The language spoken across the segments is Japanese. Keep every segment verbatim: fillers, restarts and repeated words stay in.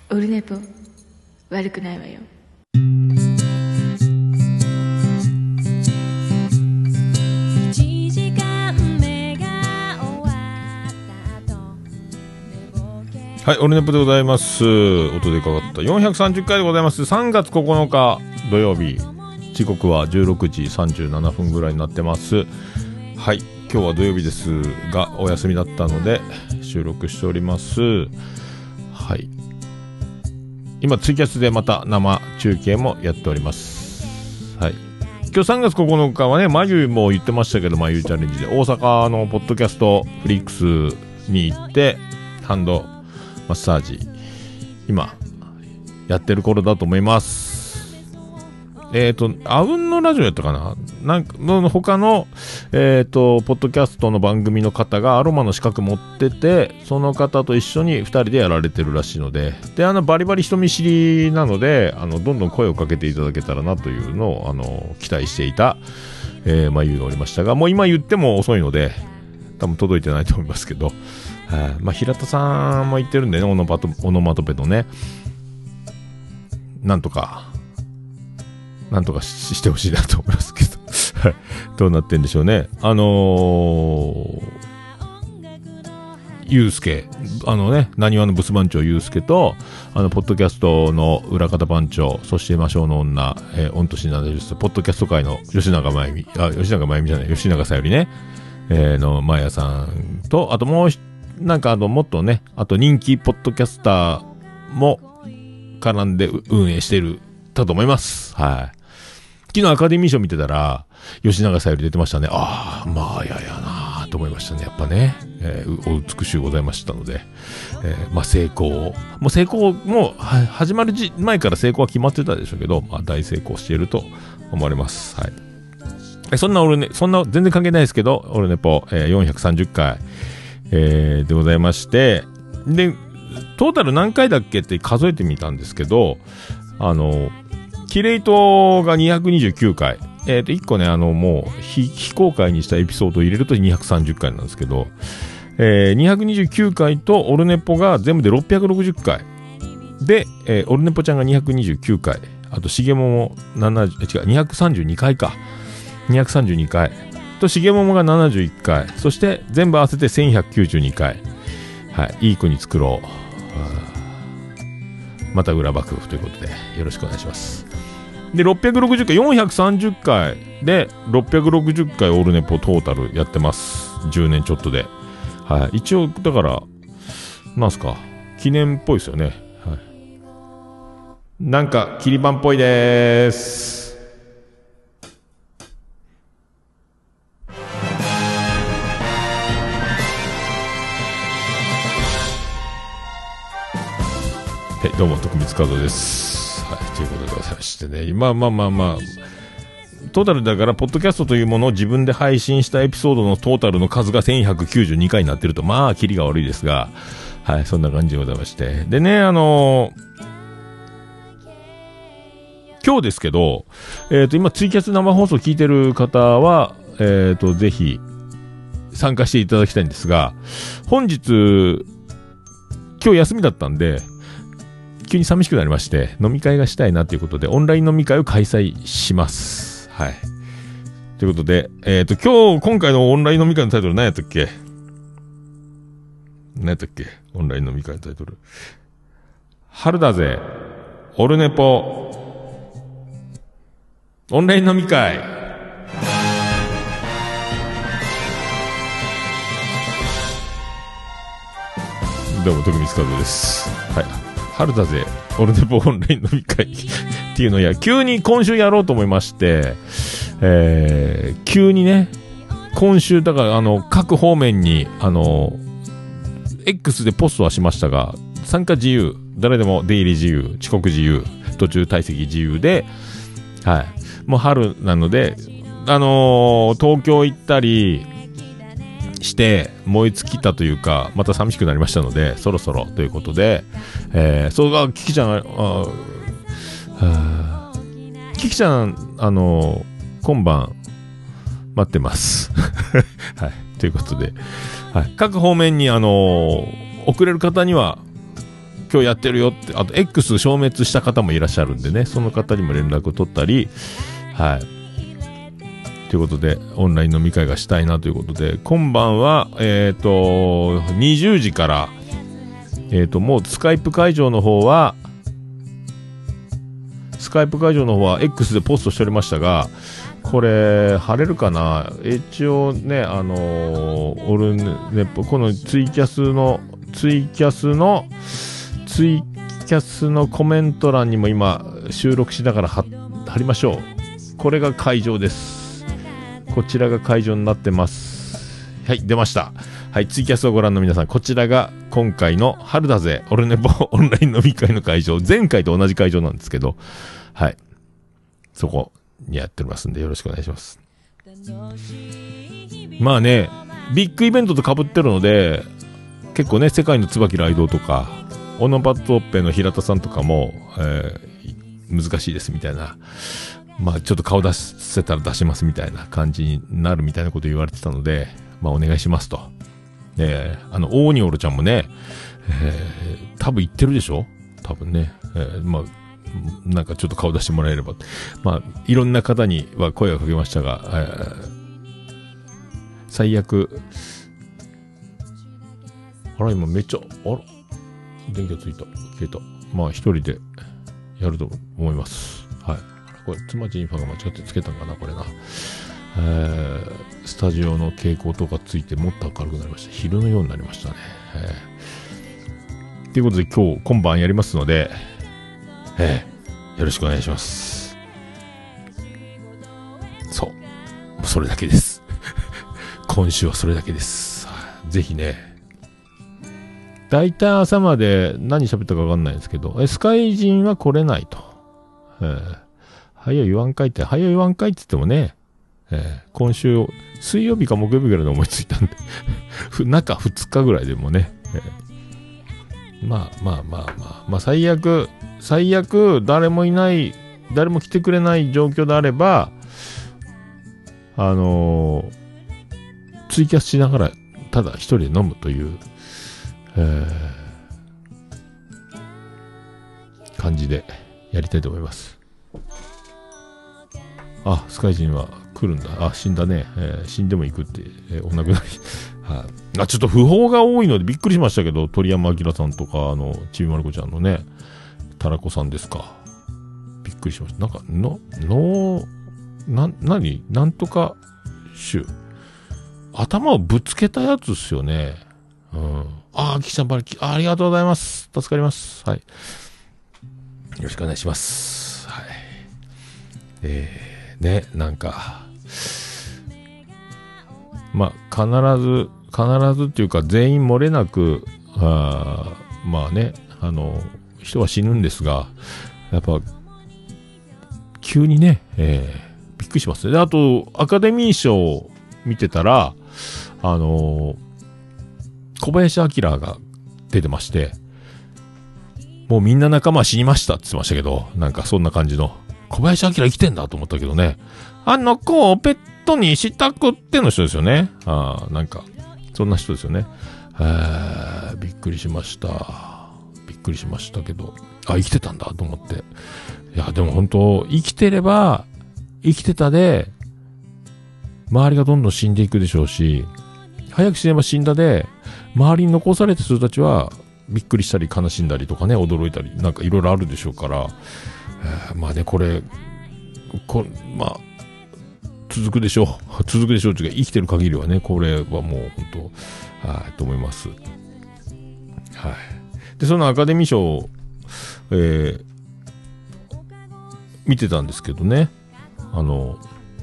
オルネポ悪くないわよ。 はい、オルネポでございます。音でかかったよんひゃくさんじゅっかいでございます。さんがつここのか土曜日、時刻はじゅうろくじさんじゅうななふんぐらいになってます。はい、今日は土曜日ですがお休みだったので収録しております。はい、今ツイキャスでまた生中継もやっております。はい、今日さんがつここのかはね、まゆも言ってましたけど、まゆチャレンジで大阪のポッドキャストフリックスに行ってハンドマッサージ今やってる頃だと思います。えっ、ー、とあうんのラジオやったかな、なんかの他のえっ、ー、とポッドキャストの番組の方がアロマの資格持ってて、その方と一緒にふたりでやられてるらしいので、であのバリバリ人見知りなので、あのどんどん声をかけていただけたらなというのをあの期待していた、えー、まあ言うのおりましたが、もう今言っても遅いので多分届いてないと思いますけど、はあ、まあ、平田さんも言ってるんでね、オノマト、オノマトペのね、なんとかなんとか し, してほしいなと思いますけどどうなってんでしょうね。あのー、ゆうすけ、あのね、なにわのブス番長ゆうすけと、あのポッドキャストの裏方番長、そして魔性の女、えー、御年ななじゅっさいポッドキャスト界の吉永真由美、あ、吉永真由美じゃない、吉永さゆりね、えー、のまやさんと、あともうなんかあのもっとね、あと人気ポッドキャスターも絡んで運営してるだと思います。はい。昨日アカデミー賞見てたら吉永さゆり出てましたね。ああ、まあややなと思いましたね。やっぱね、えー、お美しゅうございましたので、えー、まあ成功、もう成功もう始まる前から成功は決まってたでしょうけど、まあ大成功していると思われます。はい。えそんな俺ね、そんな全然関係ないですけど、俺ネポ、えー、よんひゃくさんじゅっかい。えー、でございまして、でトータル何回だっけって数えてみたんですけど、あのキレイトがにひゃくにじゅうきゅうかい、えーといっこね、あのもう非, 非公開にしたエピソードを入れるとにひゃくさんじゅっかいなんですけど、えー、にひゃくにじゅうきゅうかいとオルネポが全部でろっぴゃくろくじゅっかいで、えー、オルネポちゃんがにひゃくにじゅうきゅうかい、あとしげももななじゅう違うにひゃくさんじゅうにかいか、にひゃくさんじゅうにかいとしげももがななじゅういっかい、そして全部合わせてせんひゃくきゅうじゅうにかい、はい、いい国作ろう、また裏幕府ということでよろしくお願いします。でろっぴゃくろくじゅっかい、よんひゃくさんじゅっかいでろっぴゃくろくじゅっかいオルネポトータルやってます。じゅうねんちょっとで、はい、一応だからなんすか記念っぽいですよね、はい、なんか切り板っぽいです。はい、どうも徳光和夫です。はい、ということでございましてね、まあまあまあまあトータルだからポッドキャストというものを自分で配信したエピソードのトータルの数がせんひゃくきゅうじゅうにかいになってると、まあキリが悪いですが、はい、そんな感じでございまして、でね、あのー、今日ですけど、えっと今ツイキャス生放送聞いてる方はえっとぜひ参加していただきたいんですが、本日今日休みだったんで急に寂しくなりまして、飲み会がしたいなということでオンライン飲み会を開催します。はい。ということで、えっと今日今回のオンライン飲み会のタイトル何やったっけ？何やったっけ？オンライン飲み会のタイトル。春だぜ。オルネポ。オンライン飲み会。どうも徳光和夫です。はい。春だぜオルネポオンライン飲み会っていうのをや急に今週やろうと思いまして、えー、急にね今週だからあの各方面にあの X でポストはしましたが、参加自由、誰でも出入り自由、遅刻自由、途中退席自由で、はい、もう春なのであのー、東京行ったりして燃え尽きたというかまた寂しくなりましたので、そろそろということで、えー、そうがキキちゃん、ああキキちゃんあのー、今晩待ってますはいということで、はい、各方面にあのー、遅れる方には今日やってるよって、あと X 消滅した方もいらっしゃるんでね、その方にも連絡を取ったり、はい。ということで、オンライン飲み会がしたいなということで、今晩は、えっと、にじゅうじから、えっと、もうスカイプ会場の方は、スカイプ会場の方は X でポストしておりましたが、これ、貼れるかな？一応ね、あのー、オルネポ、このツイキャスの、ツイキャスの、ツイキャスのコメント欄にも今、収録しながら貼、貼りましょう。これが会場です。こちらが会場になってます。はい、出ました。はい、ツイキャスをご覧の皆さん、こちらが今回の春だぜ、オルネポオンライン飲み会の会場、前回と同じ会場なんですけど、はい、そこにやっておりますんでよろしくお願いします。まあね、ビッグイベントと被ってるので、結構ね、世界の椿ライドとか、オノパトッペの平田さんとかも、えー、難しいですみたいな、まあちょっと顔出せたら出しますみたいな感じになるみたいなこと言われてたので、まあお願いしますと。えー、あの、オーニオルちゃんもね、えー、多分言ってるでしょ？多分ね。えー、まあ、なんかちょっと顔出してもらえれば。まあ、いろんな方には声をかけましたが、えー、最悪、あら、今めっちゃ、あら、電気がついた。消えた。まあ、一人でやると思います。はい。これ、妻ジンファが間違ってつけたんかな、これな。えー、スタジオの蛍光灯がついてもっと明るくなりました。昼のようになりましたね。えー、ということで今日今晩やりますので、えー、よろしくお願いします。そう。それだけです。今週はそれだけです。ぜひね。だいたい朝まで何喋ったかわかんないんですけど、スカイ人は来れないと。えー、早い言わんかいって、早い言わんかいって言ってもね、えー、今週水曜日か木曜日ぐらいで思いついたんで中ふつかぐらいでもね、えー、まあまあまあまあまあ最悪最悪誰もいない誰も来てくれない状況であればあのー、ツイキャスしながらただ一人で飲むという、えー、感じでやりたいと思います。あ、スカイ人は来るんだ。あ、死んだね。えー、死んでも行くって、えー、お亡くなり。はあ、ちょっと訃報が多いのでびっくりしましたけど、鳥山明さんとか、あの、ちびまる子ちゃんのね、たらこさんですか。びっくりしました。なんか、の、の、な、なになんとか、種。頭をぶつけたやつっすよね。うん。あー、キキちゃんばりき、あ、ありがとうございます。助かります。はい。よろしくお願いします。はい。えー、ね、なんか、まあ、必ず、必ずっていうか、全員漏れなく、あまあね、あの、人は死ぬんですが、やっぱ、急にね、えー、びっくりしますね。で、あと、アカデミー賞を見てたら、あの、小林明が出てまして、もうみんな仲間は死にましたって言ってましたけど、なんかそんな感じの。小林明生きてんだと思ったけどね。あの子をペットにしたくっての人ですよね。ああ、なんか、そんな人ですよね。えー、びっくりしました。びっくりしましたけど、あ、生きてたんだと思って。いや、でも本当、生きてれば、生きてたで、周りがどんどん死んでいくでしょうし、早く死ねば死んだで、周りに残された人たちは、びっくりしたり悲しんだりとかね、驚いたり、なんかいろいろあるでしょうから、えー、まあね、これ、こまあ、続くでしょう。続くでしょうっていうか、生きてる限りはね、これはもう本当、はい、と思います。はい。で、そのアカデミー賞、えー、見てたんですけどね、あの、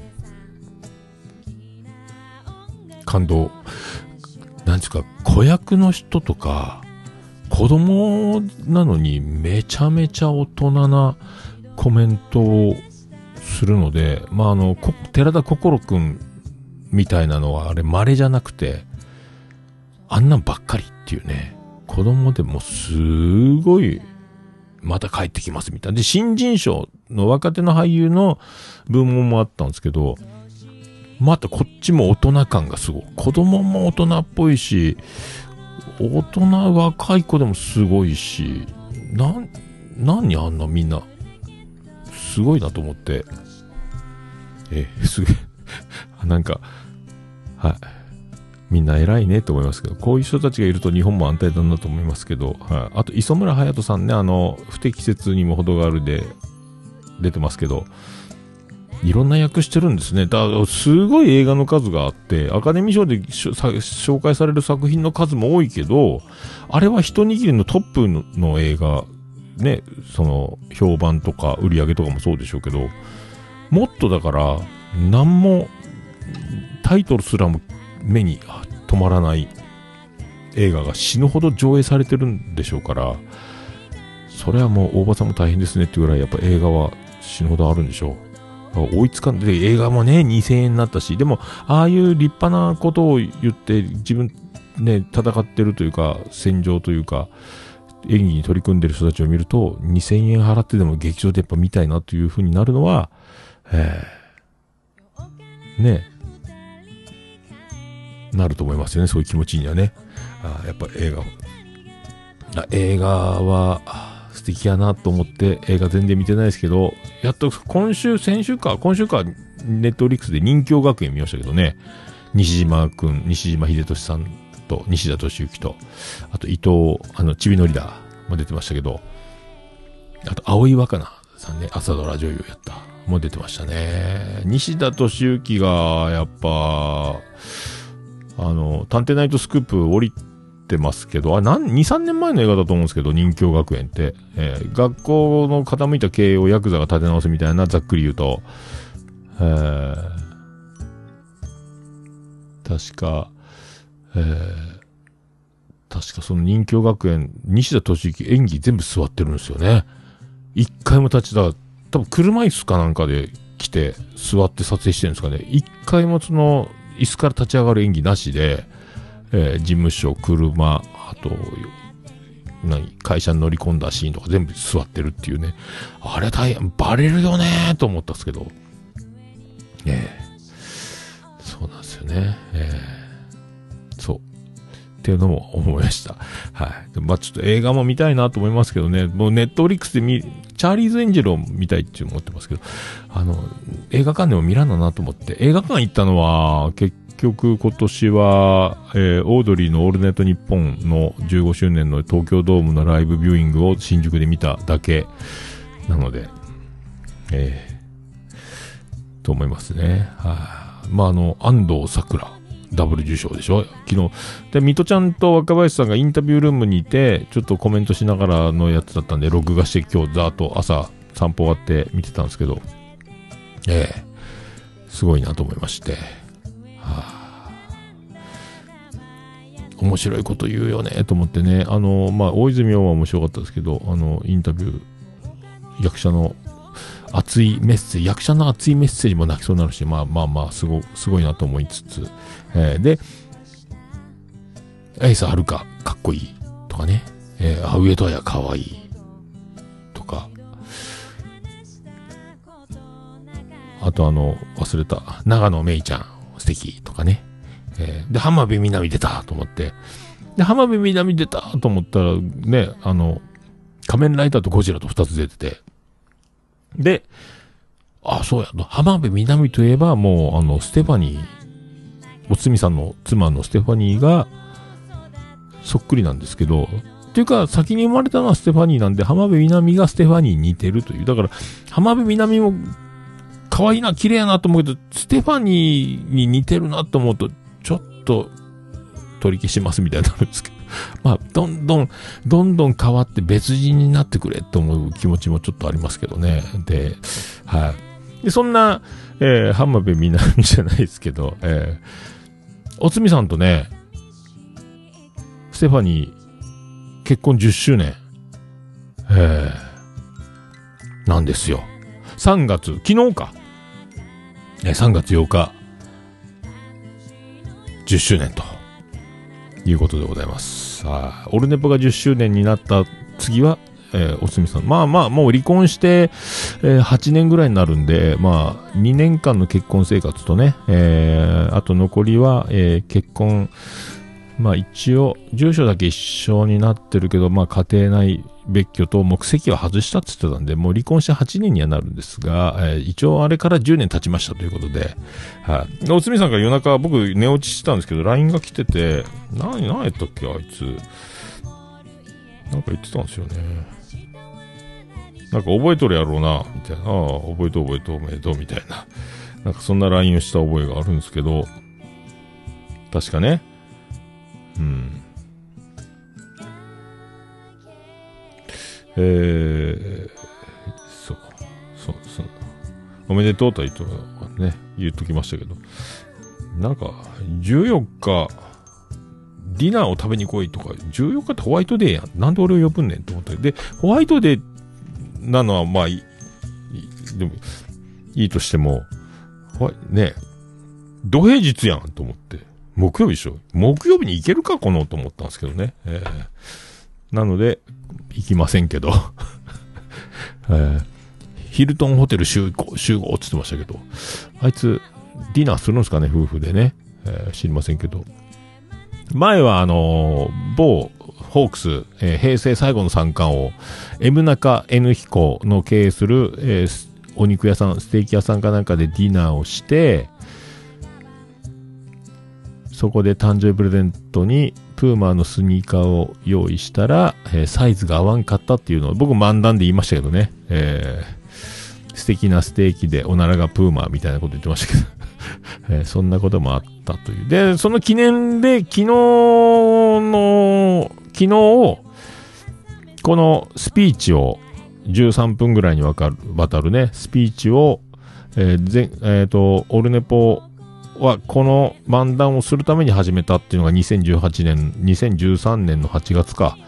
感動。なんですか、子役の人とか、子供なのにめちゃめちゃ大人なコメントをするので、まあ、あの、寺田心くんみたいなのはあれ稀じゃなくて、あんなんばっかりっていうね、子供でもすごい、また帰ってきますみたいな。で、新人賞の若手の俳優の部門もあったんですけど、またこっちも大人感がすごい。子供も大人っぽいし、大人若い子でもすごいし、 なん、何あんなみんな、すごいなと思って、えー、すげえ、なんか、はい。みんな偉いねと思いますけど、こういう人たちがいると日本も安泰だなと思いますけど、はい。あと、磯村勇斗さんね、あの、不適切にも程があるで出てますけど、いろんな役してるんですね。だからすごい映画の数があって、アカデミー賞で紹介される作品の数も多いけど、あれは一握りのトップの映画、ね、その、評判とか売り上げとかもそうでしょうけど、もっとだから、なんも、タイトルすらも目に止まらない映画が死ぬほど上映されてるんでしょうから、それはもう大場さんも大変ですねっていうぐらいやっぱ映画は死ぬほどあるんでしょう。追いつかんで、映画もねにせんえんになったし、でもああいう立派なことを言って自分ね戦ってるというか戦場というか演技に取り組んでる人たちを見るとにせんえん払ってでも劇場でやっぱ見たいなという風になるのは、えー、ねなると思いますよね。そういう気持ちにはね。あやっぱ映画あ映画は素敵やなと思って映画全然見てないですけど、やっと今週先週か今週かネットフリックスで任侠学園見ましたけどね。西島くん西島秀俊さんと西田敏行とあと伊藤あのちびのりだも出てましたけど、あと青井若菜さんね、朝ドラ女優やったも出てましたね。西田敏行がやっぱあの探偵ナイトスクープ降りてますけど、あなんにさんねんまえの映画だと思うんですけど、任侠学園って、えー、学校の傾いた経営をヤクザが立て直すみたいな、ざっくり言うと、えー、確か、えー、確かその任侠学園西田敏行演技全部座ってるんですよね。一回も立ちだ多分車椅子かなんかで来て座って撮影してるんですかね。一回もその椅子から立ち上がる演技なしで、えー、事務所、車、あと、何、会社に乗り込んだシーンとか全部座ってるっていうね。あれ大変、バレるよねーと思ったんですけど。えー、そうなんですよね。えー、そう。っていうのも思いました。はい。まあ、ちょっと映画も見たいなと思いますけどね。もうネットフリックスで見、チャーリーズ・エンジェルを見たいって思ってますけど、あの、映画館でも見らんだなと思って、映画館行ったのは、結局今年は、えー、オードリーのオールナイトニッポンのじゅうごしゅうねんの東京ドームのライブビューイングを新宿で見ただけなので、えー、と思いますね。はあ、まあ、あの、安藤サクラ。ダブル受賞でしょ昨日。で、ミトちゃんと若林さんがインタビュールームにいて、ちょっとコメントしながらのやつだったんで、録画して今日ざーっと朝散歩終わって見てたんですけど、ええー、すごいなと思いまして。はあ、面白いこと言うよね、と思ってね。あの、まあ、大泉洋は面白かったですけど、あの、インタビュー、役者の熱いメッセージ、役者の熱いメッセージも泣きそうになるし、まあまあまあ、すご、すごいなと思いつつ、えー、で、エイサはるか、かっこいい、とかね、えー、あ、上戸彩かわいい、とか、あとあの、忘れた、長野めいちゃん、素敵、とかね、えー、で、浜辺美波出た、と思って、で、浜辺美波出た、と思ったら、ね、あの、仮面ライダーとゴジラと二つ出てて、で、あ、そうや、浜辺美波といえばもう、あの、ステファニー、おつみさんの妻のステファニーが、そっくりなんですけど、っていうか、先に生まれたのはステファニーなんで、浜辺美波がステファニーに似てるという。だから、浜辺美波も、可愛いな、綺麗やなと思うけど、ステファニーに似てるなと思うと、ちょっと、取り消しますみたいになるんですけど。まあ、どんどん、どんどん変わって別人になってくれと思う気持ちもちょっとありますけどね。で、はい。で、そんな、えー、浜辺美波じゃないですけど、えー、おつみさんとね、ステファニー、結婚じゅっしゅうねん、えー、なんですよ。さんがつ、昨日か。えー、さんがつようか、じゅっしゅうねんと。いうことでございます。あオルネポがじゅっしゅうねんになった次は、えー、おつみさん。まあまあ、もう離婚して、えー、はちねんぐらいになるんで、まあ、にねんかんの結婚生活とね、えー、あと残りは、えー、結婚まあ一応、住所だけ一緒になってるけど、まあ家庭内別居と目籍は外したって言ってたんで、もう離婚してはちねんにはなるんですが、えー、一応あれからじゅうねん経ちましたということで、はい。おつみさんが夜中僕寝落ちしてたんですけど、ライン が来てて、何、何やったっけあいつ。なんか言ってたんですよね。なんか覚えとるやろうな、みたいな。ああ、覚えと覚えとおめでとう、みたいな。なんかそんな ライン をした覚えがあるんですけど、確かね。うん。えー、そう、そう、そう。おめでとうとは言っと、ね、言っときましたけど。なんか、じゅうよっか、ディナーを食べに来いとか、じゅうよっかってホワイトデーやん。なんで俺を呼ぶんねんと思って。で、ホワイトデーなのは、まあいい、でも、いいとしても、ね、土平日やんと思って。木曜日でしょ。木曜日に行けるかこのと思ったんですけどね。えー、なので、行きませんけど。えー、ヒルトンホテル集合、集合って言ってましたけど、あいつ、ディナーするんですかね、夫婦でね。えー、知りませんけど。前はあのー、某ホークス、えー、平成最後の三冠王 M 中 N 彦の経営する、えー、お肉屋さんステーキ屋さんかなんかでディナーをして、そこで誕生日プレゼントにプーマーのスニーカーを用意したら、えー、サイズが合わんかったっていうのを僕漫談で言いましたけどね、えー、素敵なステーキでおならがプーマーみたいなこと言ってましたけどえー、そんなこともあったという。で、その記念で、昨日の、昨日、このスピーチを、じゅうさんぷんぐらいにわかる、渡るね、スピーチを、えー、ぜ、えっと、オルネポは、この漫談をするために始めたっていうのがにせんじゅうはちねん、にせんじゅうさんねんのはちがつか。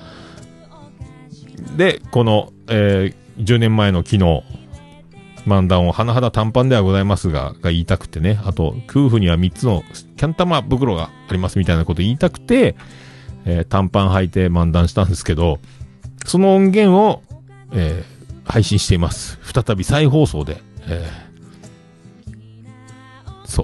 で、この、えー、じゅうねんまえの昨日、漫談を甚だ短パンではございますが、が言いたくてね。あと、夫婦にはみっつのキャン玉袋がありますみたいなこと言いたくて、えー、短パン履いて漫談したんですけど、その音源を、えー、配信しています。再び再放送で。えー、そう。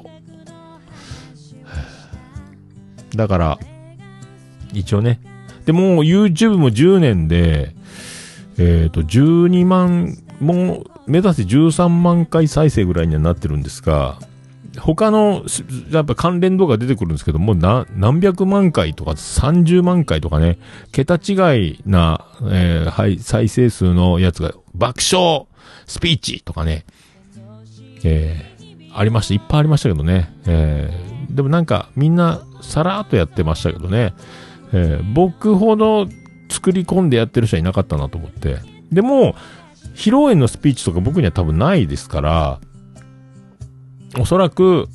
だから、一応ね。で、もう YouTube もじゅうねんで、えっと、じゅうにまん、もう、目指せじゅうさんまんかい再生ぐらいにはなってるんですが、他の、やっぱ関連動画出てくるんですけども、な、何百万回とかさんじゅうまんかいとかね、桁違いな、えー、はい、再生数のやつが、爆笑スピーチとかね、えー、ありました。いっぱいありましたけどね。えー、でもなんかみんなさらっとやってましたけどね、えー、僕ほど作り込んでやってる人はいなかったなと思って。でも、披露宴のスピーチとか僕には多分ないですから、おそらく、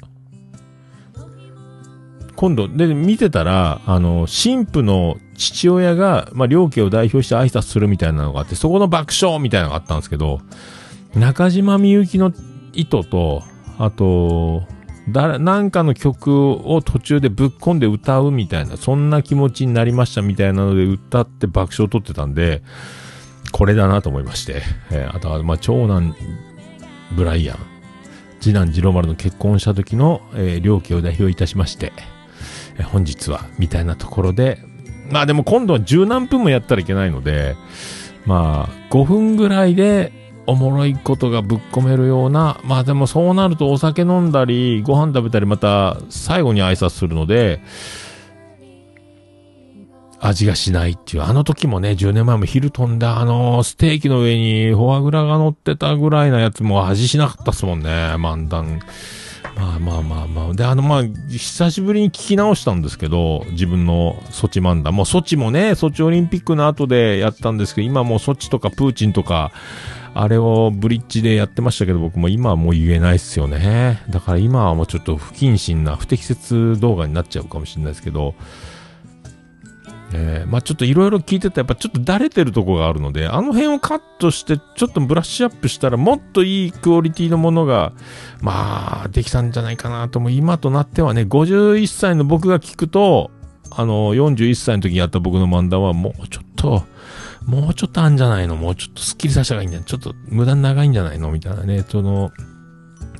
今度、で、見てたら、あの、新婦の父親が、まあ、両家を代表して挨拶するみたいなのがあって、そこの爆笑みたいなのがあったんですけど、中島みゆきの意図と、あと、だ、なんかの曲を途中でぶっ込んで歌うみたいな、そんな気持ちになりましたみたいなので歌って爆笑を取ってたんで、これだなと思いまして。えー、あとは、まあ、長男、ブライアン、次男、ジローマルの結婚した時の、えー、両家を代表いたしまして、えー、本日は、みたいなところで、まあでも今度は十何分もやったらいけないので、まあ、ごふんぐらいで、おもろいことがぶっ込めるような、まあでもそうなるとお酒飲んだり、ご飯食べたり、また、最後に挨拶するので、味がしないっていう、あの時もね、じゅうねんまえもヒルトンであのステーキの上にフォアグラが乗ってたぐらいなやつも味しなかったっすもんね、漫談。まあまあまあまあ。で、あのまあ、久しぶりに聞き直したんですけど、自分のソチ漫談。もうソチもね、ソチオリンピックの後でやったんですけど、今もうソチとかプーチンとか、あれをブリッジでやってましたけど、僕も今はもう言えないっすよね。だから今はもうちょっと不謹慎な不適切動画になっちゃうかもしれないですけど、えー、まあちょっといろいろ聞いてたらやっぱちょっとだれてるとこがあるので、あの辺をカットしてちょっとブラッシュアップしたらもっといいクオリティのものがまあできたんじゃないかなとも。今となってはね、ごじゅういっさいの僕が聞くと、あのよんじゅういっさいの時にやった僕の漫談はもうちょっともうちょっとあんじゃないの、もうちょっとスッキリさせた方がいいんじゃない、ちょっと無駄に長いんじゃないのみたいなね、その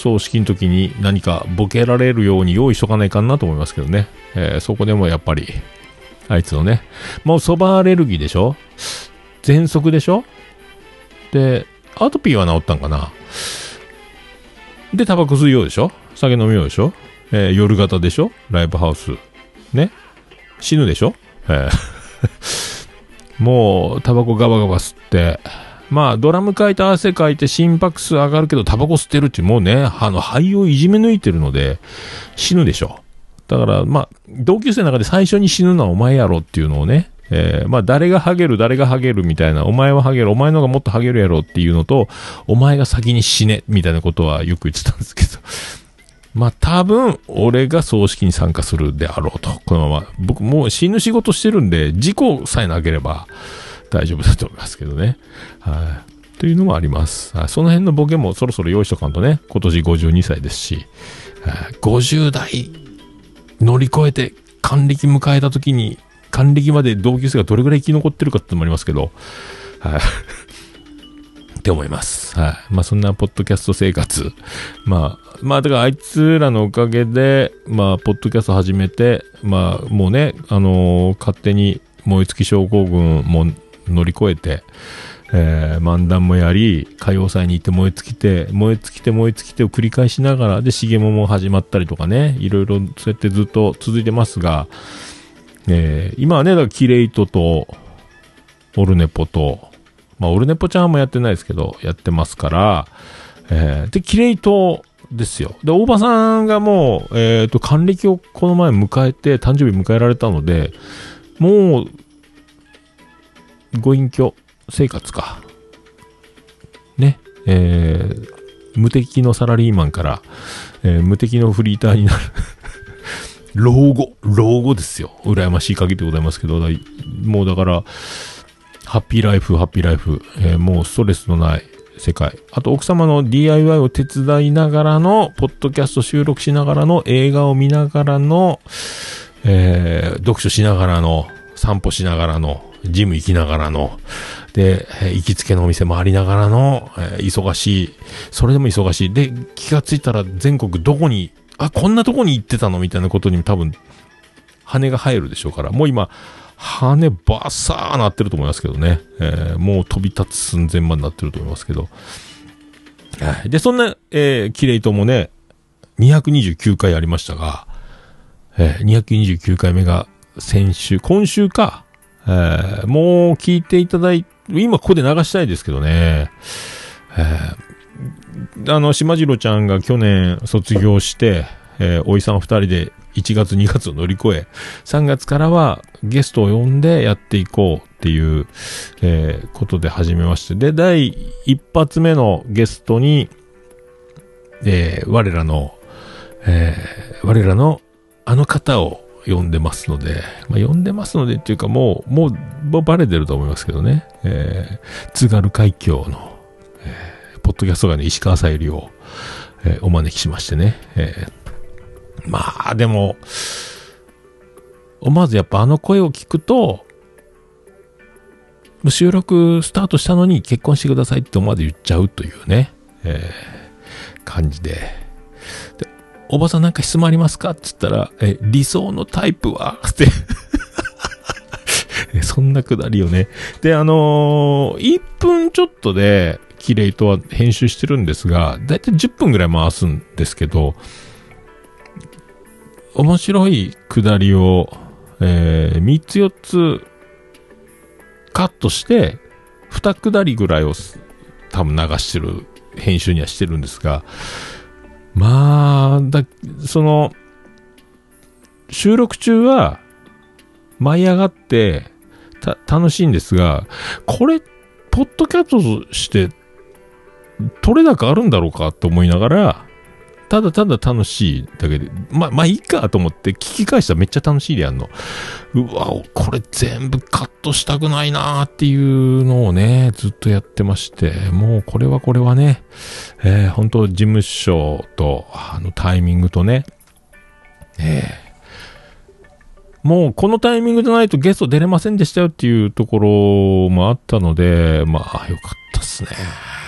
葬式の時に何かボケられるように用意しとかないかなと思いますけどね。えー、そこでもやっぱり、あいつのね、もう蕎麦アレルギーでしょ？喘息でしょ？で、アトピーは治ったんかな？で、タバコ吸うようでしょ？酒飲むようでしょ？えー、夜型でしょ？ライブハウス。ね？死ぬでしょ？えー、もう、タバコガバガバ吸って、まあ、ドラム書いて汗かいて心拍数上がるけどタバコ吸ってるってもうね、あの、肺をいじめ抜いてるので、死ぬでしょ。だから、まあ、同級生の中で最初に死ぬのはお前やろっていうのをね、えー、まあ、誰がハゲる、誰がハゲるみたいな、お前はハゲる、お前の方がもっとハゲるやろっていうのと、お前が先に死ね、みたいなことはよく言ってたんですけど、まあ、多分、俺が葬式に参加するであろうと。このまま。僕もう死ぬ仕事してるんで、事故さえなければ大丈夫だと思いますけどね。はい。というのもあります。その辺のボケもそろそろ用意しとかんとね、今年ごじゅうにさいですし、ごじゅう代乗り越えて還暦迎えた時に、還暦まで同級生がどれぐらい生き残ってるかってのもありますけど、はい。って思います。はい。まあそんなポッドキャスト生活。まあ、まあだからあいつらのおかげで、まあポッドキャスト始めて、まあもうね、あのー、勝手に燃え尽き症候群も乗り越えて、えー、漫談もやり、歌謡祭に行って燃え尽きて、燃え尽きて燃え尽きてを繰り返しながら、で、しげもも始まったりとかね、いろいろそうやってずっと続いてますが、えー、今はね、だからキレイトと、オルネポと、まあ、オルネポちゃんもやってないですけど、やってますから、えー、で、キレイトですよ。で、大場さんがもう、えっと、還暦をこの前迎えて、誕生日迎えられたので、もう、ご隠居生活か。ね。えー、無敵のサラリーマンから、えー、無敵のフリーターになる。老後、老後ですよ。羨ましい限りでございますけど、もうだから、ハッピーライフ、ハッピーライフ、えー、もうストレスのない世界。あと奥様の ディーアイワイ を手伝いながらの、ポッドキャスト収録しながらの、映画を見ながらの、えー、読書しながらの、散歩しながらの、ジム行きながらの、で、えー、行きつけのお店回りながらの、えー、忙しい。それでも忙しい。で、気がついたら全国どこに、あ、こんなとこに行ってたのみたいなことに多分、羽が生えるでしょうから、もう今、羽バッサーなってると思いますけどね。えー、もう飛び立つ寸前までなってると思いますけど。で、そんな、えー、キレイトもね、にひゃくにじゅうきゅうかいありましたが、えー、にひゃくにじゅうきゅうかいめが先週、今週か、えー、もう聞いていただいて、今ここで流したいですけどね、えー、あの、島次郎ちゃんが去年卒業して、えー、おいさん二人でいちがつにがつを乗り越え、さんがつからはゲストを呼んでやっていこうっていう、えー、ことで始めまして、で、第一発目のゲストに、えー、我らの、えー、我らのあの方を呼んでますので、まあ、呼んでますのでっていうかもう、もう、もうバレてると思いますけどね、えー、津軽海峡の、えー、ポッドキャスト界の石川さゆりを、えー、お招きしましてね、えーまあ、でも、思わずやっぱあの声を聞くと、収録スタートしたのに結婚してくださいって思わず言っちゃうというね、えー、感じで。で、おばさんなんか質問ありますかって言ったら、え、理想のタイプはってそんなくだりをね。で、あのー、いっぷんちょっとで、キレイとは編集してるんですが、だいたいじゅっぷんぐらい回すんですけど、面白いくだりを、えー、みっつよっつカットして、にくだりぐらいを多分流してる、編集にはしてるんですが、まあ、だ、その、収録中は舞い上がってた楽しいんですが、これ、ポッドキャストして取れ高あるんだろうかと思いながら、ただただ楽しいだけで、まあ、まあいいかと思って聞き返したらめっちゃ楽しいでやんの。うわ、これ全部カットしたくないなーっていうのをね、ずっとやってまして、もうこれはこれはね、えー、本当事務所と、あのタイミングとね、えー、もうこのタイミングじゃないとゲスト出れませんでしたよっていうところもあったので、まあよかったっすね。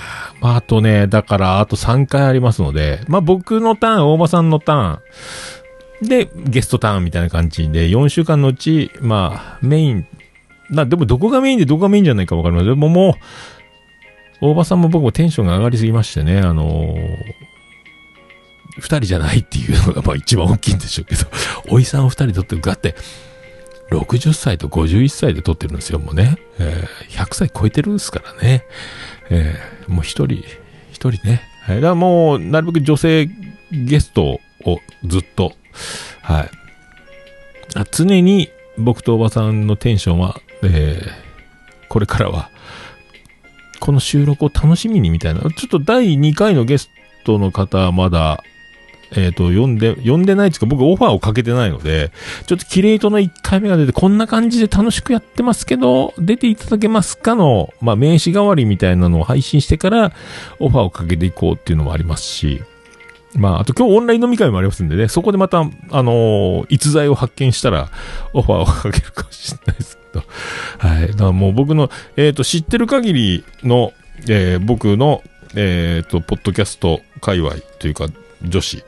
まあ、あとね、だから、あとさんかいありますので、まあ僕のターン、大場さんのターン、で、ゲストターンみたいな感じで、よんしゅうかんのうち、まあ、メイン、な、でもどこがメインでどこがメインじゃないかわかりません。でももう、大場さんも僕もテンションが上がりすぎましてね、あのー、二人じゃないっていうのがまあ一番大きいんでしょうけど、おいさんを二人撮ってるかって、ろくじゅっさいとごじゅういっさいで撮ってるんですよ、もうね。えー、ひゃくさい超えてるんですからね。えー、もう一人、一人ね。はい。だからもう、なるべく女性ゲストをずっと、はい。常に僕とおばさんのテンションは、えー、これからは、この収録を楽しみにみたいな。ちょっとだいにかいのゲストの方はまだ、えっと、読んで、読んでないっていうか僕オファーをかけてないので、ちょっとキレイトのいっかいめが出て、こんな感じで楽しくやってますけど、出ていただけますかの、まあ、名刺代わりみたいなのを配信してから、オファーをかけていこうっていうのもありますし、まあ、あと今日オンライン飲み会もありますんでね、そこでまた、あのー、逸材を発見したら、オファーをかけるかもしれないですけど、はい。だからもう僕の、えっと、知ってる限りの、えー、僕の、えっと、ポッドキャスト界隈というか、女子、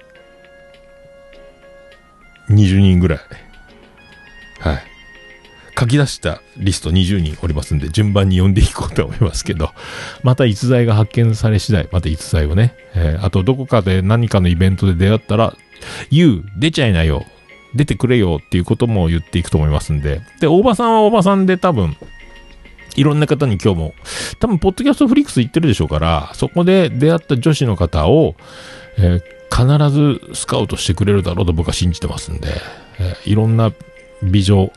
にじゅうにんぐらい。はい。書き出したリストにじゅうにんおりますんで、順番に読んでいこうと思いますけど、また逸材が発見され次第、また逸材をね、えー、あとどこかで何かのイベントで出会ったら、You、出ちゃいなよ、出てくれよっていうことも言っていくと思いますんで、で、大場さんは大場さんで多分、いろんな方に今日も、多分、ポッドキャストフリックス行ってるでしょうから、そこで出会った女子の方を、えー必ずスカウトしてくれるだろうと僕は信じてますんで、えー、いろんな美女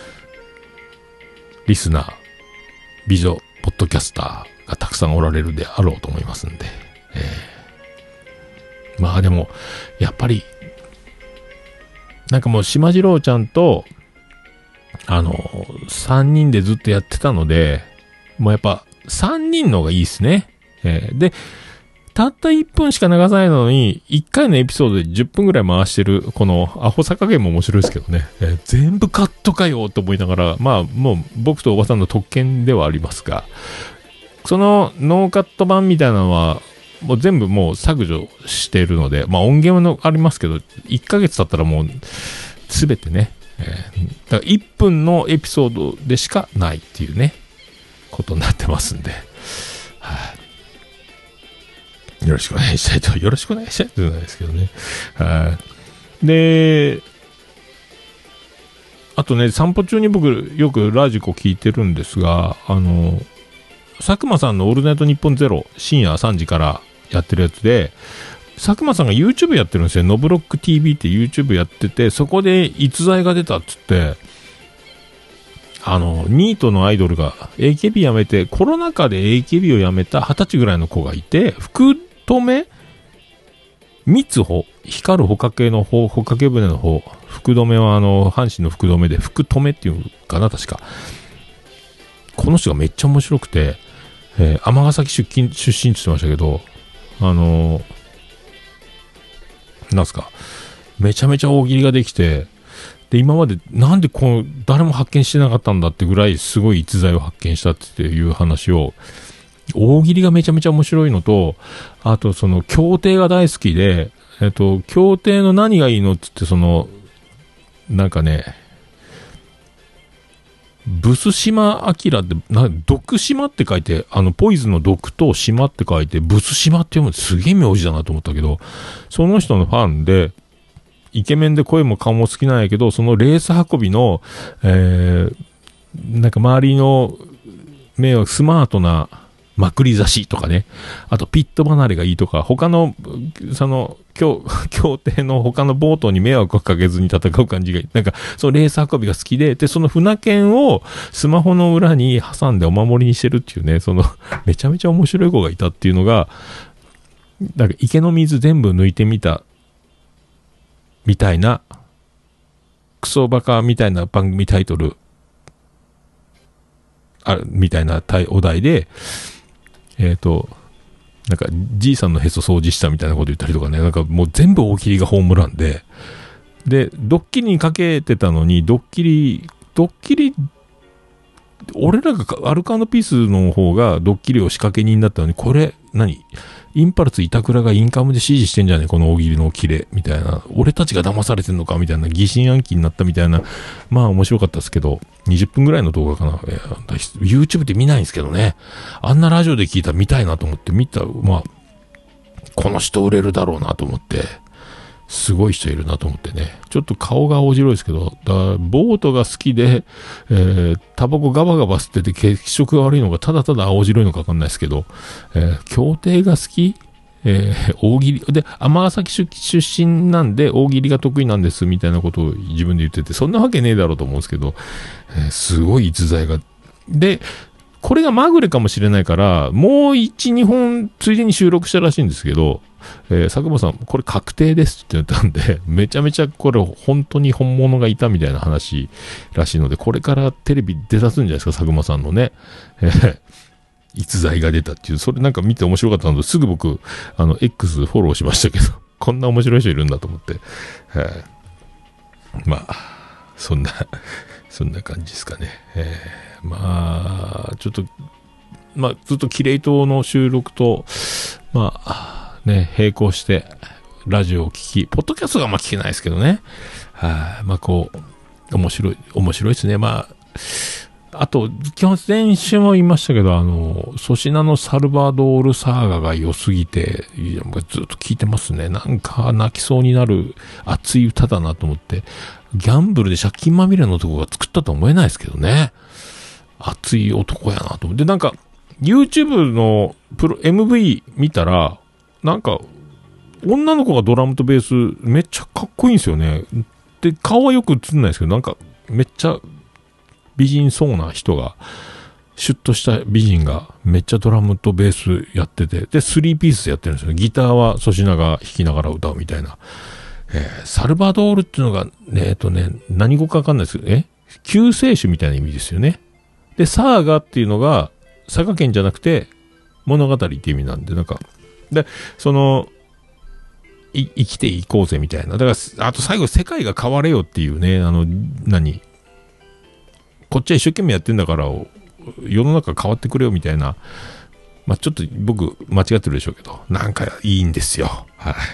リスナー、美女ポッドキャスターがたくさんおられるであろうと思いますんで、えー、まあでもやっぱりなんかもう島次郎ちゃんとあのさんにんでずっとやってたので、もうやっぱさんにんの方がいいですね。えー、でたったいっぷんしか流さないのに、いっかいのエピソードでじゅっぷんぐらい回してる、このアホさ加減も面白いですけどね。えー、全部カットかよと思いながら、まあもう僕とおばさんの特権ではありますが、そのノーカット版みたいなのは、もう全部もう削除しているので、まあ音源もありますけど、いっかげつ経ったらもうすべてね、えー、だからいっぷんのエピソードでしかないっていうね、ことになってますんで、はい、よろしくお願いしたいと、よろしくお願いしたいというのはないですけどね。はい。で、あとね、散歩中に僕よくラジコ聞いてるんですが、あの、佐久間さんのオールナイトニッポンゼロ、深夜さんじからやってるやつで、佐久間さんが YouTube やってるんですよ。ノブロック ティーブイ って YouTube やってて、そこで逸材が出たっつって、あの、ニートのアイドルが エーケービー 辞めて、コロナ禍で エーケービー を辞めたはたちぐらいの子がいて、福留三つ穂、光る帆掛けの方、帆掛け船の方、福留はあの、阪神の福留で、福留っていうかな、確か。この人がめっちゃ面白くて、えー、尼崎出勤、出身って言ってましたけど、あのー、なんすか、めちゃめちゃ大喜利ができて、で、今までなんでこう、誰も発見してなかったんだってぐらいすごい逸材を発見したっていう話を、大喜利がめちゃめちゃ面白いのと、あとその協定が大好きで、えっと、協定の何がいいのって言って、その、なんかね、ブス島アキラって、な、毒島って書いて、あの、ポイズンの毒と島って書いて、ブス島って読むのすげえ名字だなと思ったけど、その人のファンで、イケメンで声も顔も好きなんやけど、そのレース運びの、えー、なんか周りの目はスマートなまくり差しとかね、あとピット離れがいいとか、他の、その、協定の他のボートに迷惑をかけずに戦う感じがいい。なんか、そのレース運びが好きで、で、その船券をスマホの裏に挟んでお守りにしてるっていうね、その、めちゃめちゃ面白い子がいたっていうのが、なんか池の水全部抜いてみた、みたいな、クソバカみたいな番組タイトル、あみたいなお題で、えっと、なんか、じいさんのへそ掃除したみたいなこと言ったりとかね、なんかもう全部大喜利がホームランで、で、ドッキリにかけてたのに、ドッキリ、ドッキリ俺らがアルカピースの方がドッキリを仕掛け人だったのに、これ、何インパルス板倉がインカムで指示してんじゃねえこの大喜利のキレ、みたいな。俺たちが騙されてんのかみたいな疑心暗鬼になったみたいな。まあ面白かったですけど、にじゅっぷんぐらいの動画かな。えー、YouTube で見ないんですけどね。あんなラジオで聞いたら見たいなと思って見た、まあ、この人売れるだろうなと思って、すごい人いるなと思ってね。ちょっと顔が青白いですけど、だボートが好きで、えー、タバコガバガバ吸ってて血色が悪いのか、ただただ青白いのかわかんないですけど、えー、競艇が好き、えー、大喜利、で、尼崎出身なんで大喜利が得意なんですみたいなことを自分で言ってて、そんなわけねえだろうと思うんですけど、えー、すごい逸材が。で、これがまぐれかもしれないから、もういち、にほんついでに収録したらしいんですけど、えー、佐久間さん、これ確定ですって言ったんで、めちゃめちゃこれ本当に本物がいたみたいな話らしいので、これからテレビ出さすんじゃないですか、佐久間さんのね、えー、逸材が出たっていう、それなんか見て面白かったので、すぐ僕、あの、X フォローしましたけど、こんな面白い人いるんだと思って、えー、まあ、そんな、そんな感じですかね。えー、まあ、ちょっと、まあ、ずっとキレイ島の収録と、まあ、ね、並行して、ラジオを聞き、ポッドキャストがあんま聞けないですけどね。はい、あ、まあ、こう、面白い、面白いですね。まあ、あと、基本、先週も言いましたけど、あの、粗品のサルバドールサーガが良すぎて、いやずっと聞いてますね。なんか、泣きそうになる熱い歌だなと思って、ギャンブルで借金まみれの男が作ったとは思えないですけどね。熱い男やなと思って。で、なんか、YouTube のプロ、エムブイ 見たら、なんか、女の子がドラムとベース、めっちゃかっこいいんですよね。で、顔はよく映んないですけど、なんか、めっちゃ美人そうな人が、シュッとした美人が、めっちゃドラムとベースやってて、で、スリーピースでやってるんですよ。ギターは粗品が弾きながら歌うみたいな。えー、サルバドールっていうのが、ね、えっとね、何語かわかんないですけど、え救世主みたいな意味ですよね。で、サーガっていうのが、佐賀県じゃなくて、物語っていう意味なんで、なんか、で、その、い、生きていこうぜみたいな。だから、あと最後、世界が変われよっていうね、あの、何こっちは一生懸命やってんだから、世の中変わってくれよみたいな。まあ、ちょっと僕、間違ってるでしょうけど、なんかいいんですよ。はい。って、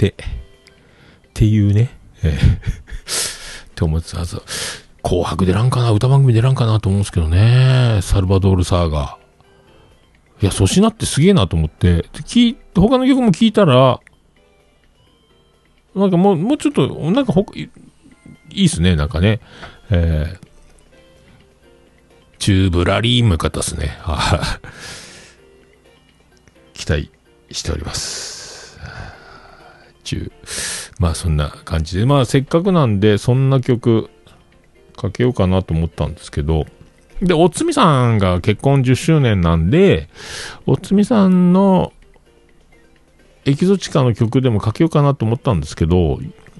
っていうね、えー、って思ってたはず。紅白出らんかな、歌番組出らんかなと思うんですけどね、サルバドールサーガ。いや、粗品ってすげえなと思って、聞い、他の曲も聞いたら、なんかもう、もうちょっと、なんかほ、いいっすね、なんかね。えー、チューブラリーもよかったっすね。期待しております。チュー、まあそんな感じで、まあせっかくなんで、そんな曲、かけようかなと思ったんですけど、で、おつみさんが結婚じゅっしゅうねんなんで、おつみさんのエキゾチカの曲でもかけようかなと思ったんですけど、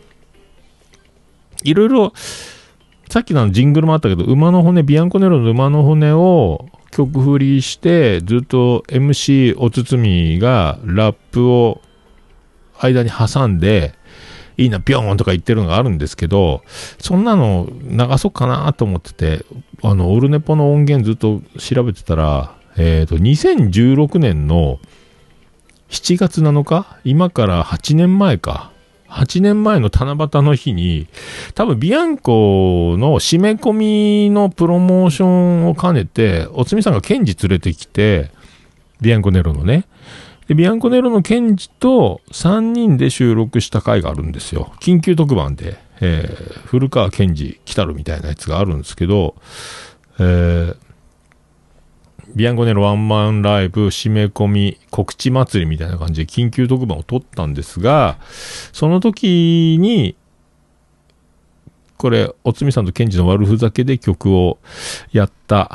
いろいろ、さっきのジングルもあったけど、馬の骨、ビアンコネロの馬の骨を曲振りして、ずっと エムシー おつつみがラップを間に挟んで、いいな、ビョーンとか言ってるのがあるんですけど、そんなの流そうかなと思ってて、あの、オルネポの音源ずっと調べてたら、えっと、にせんじゅうろくねんのしちがつなのか、今からはちねんまえか。はちねんまえの七夕の日に、多分ビアンコの締め込みのプロモーションを兼ねて、おつみさんがケンジ連れてきて、ビアンコネロのね、で、ビアンコネロのケンジとさんにんで収録した回があるんですよ。緊急特番で、えー、古川ケンジ来たるみたいなやつがあるんですけど、えー、ビアンコネロワンマンライブ締め込み告知祭りみたいな感じで緊急特番を撮ったんですが、その時に、これ、おつみさんとケンジの悪ふざけで曲をやった、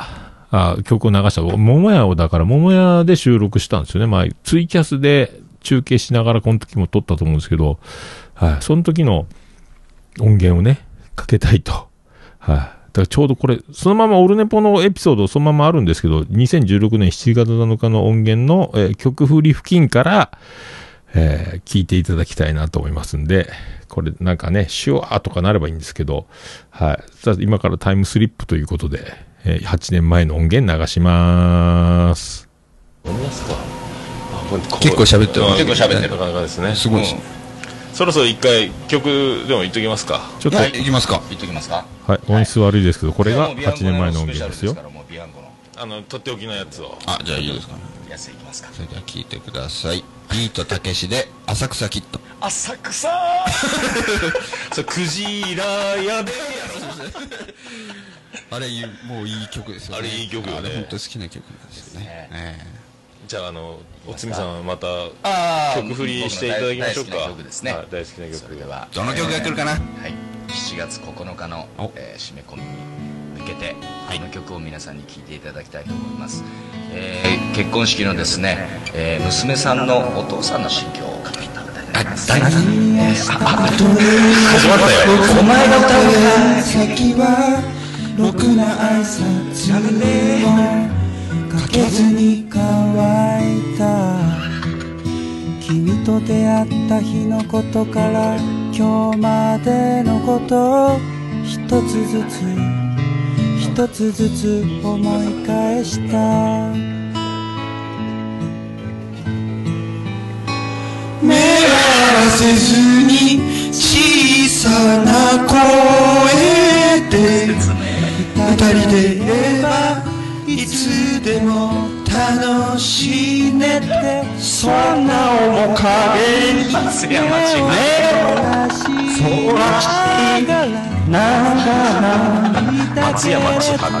あ曲を流した、桃屋をだから桃屋で収録したんですよね。まあ、ツイキャスで中継しながらこの時も撮ったと思うんですけど、はい、その時の音源をね、かけたいと。はい、だからちょうどこれ、そのままオルネポのエピソードそのままあるんですけど、にせんじゅうろくねんしちがつなのかの音源の、えー、曲振り付近から、 えー、聞いていただきたいなと思いますんで、これなんかね、シュワーとかなればいいんですけど、はい。さあ今からタイムスリップということで、えー、はちねんまえの音源流しまーす。 結構喋ってる。 結構喋ってる。なかなかですね。 すごいですね。 そろそろ一回曲でも言っときますか。 ちょっと、 はい、行きますか。 言っときますか。 はい、音質悪いですけど、これがはちねんまえの音源ですよ。 あの、とっておきのやつを。 あ、じゃあいいですかね。 やついきますか。 それでは聞いてください。ビートたけしで浅草キッド。 浅草そう、クジラやで。 あれ、もういい曲ですよね。 あれいい曲よね。 あれ本当好きな曲なんですよね。ねじゃあ、あの、おつみさんまたあ曲振りしていただきましょうか。 大好きな曲ですね。 はい、大好きな曲。 それではどの曲が来るかな。 はい、しちがつここのかの、えー、締め込みに向けて、はい、この曲を皆さんに聴いていただきたいと思います。えー、結婚式のですね、えー、娘さんのお父さんの心境を語ったみたいな。大事、えー、あ、あ、始まったよ。お前が歌うか先はろくな挨拶をかけずに乾いた。君と出会った日のことから今日までのことを一つずつ一つずつ思い返した。目合わせずに小さな声で二人でいればいつでも楽しめて、そんな面影に松山千目をそらしながら涙松山千春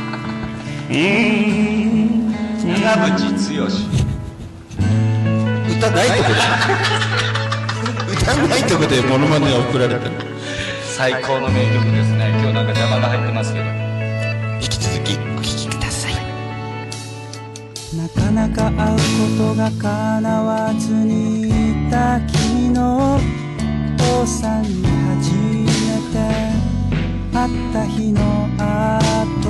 長渕剛歌ないとこで歌ないとこでモノマネが送られてる。 最高の名曲ですね。今日なんか邪魔が入ってますけど、 引き続きお聴きください。 なかなか会うことが叶わずにいた君のお父さんに初めて会った日の後、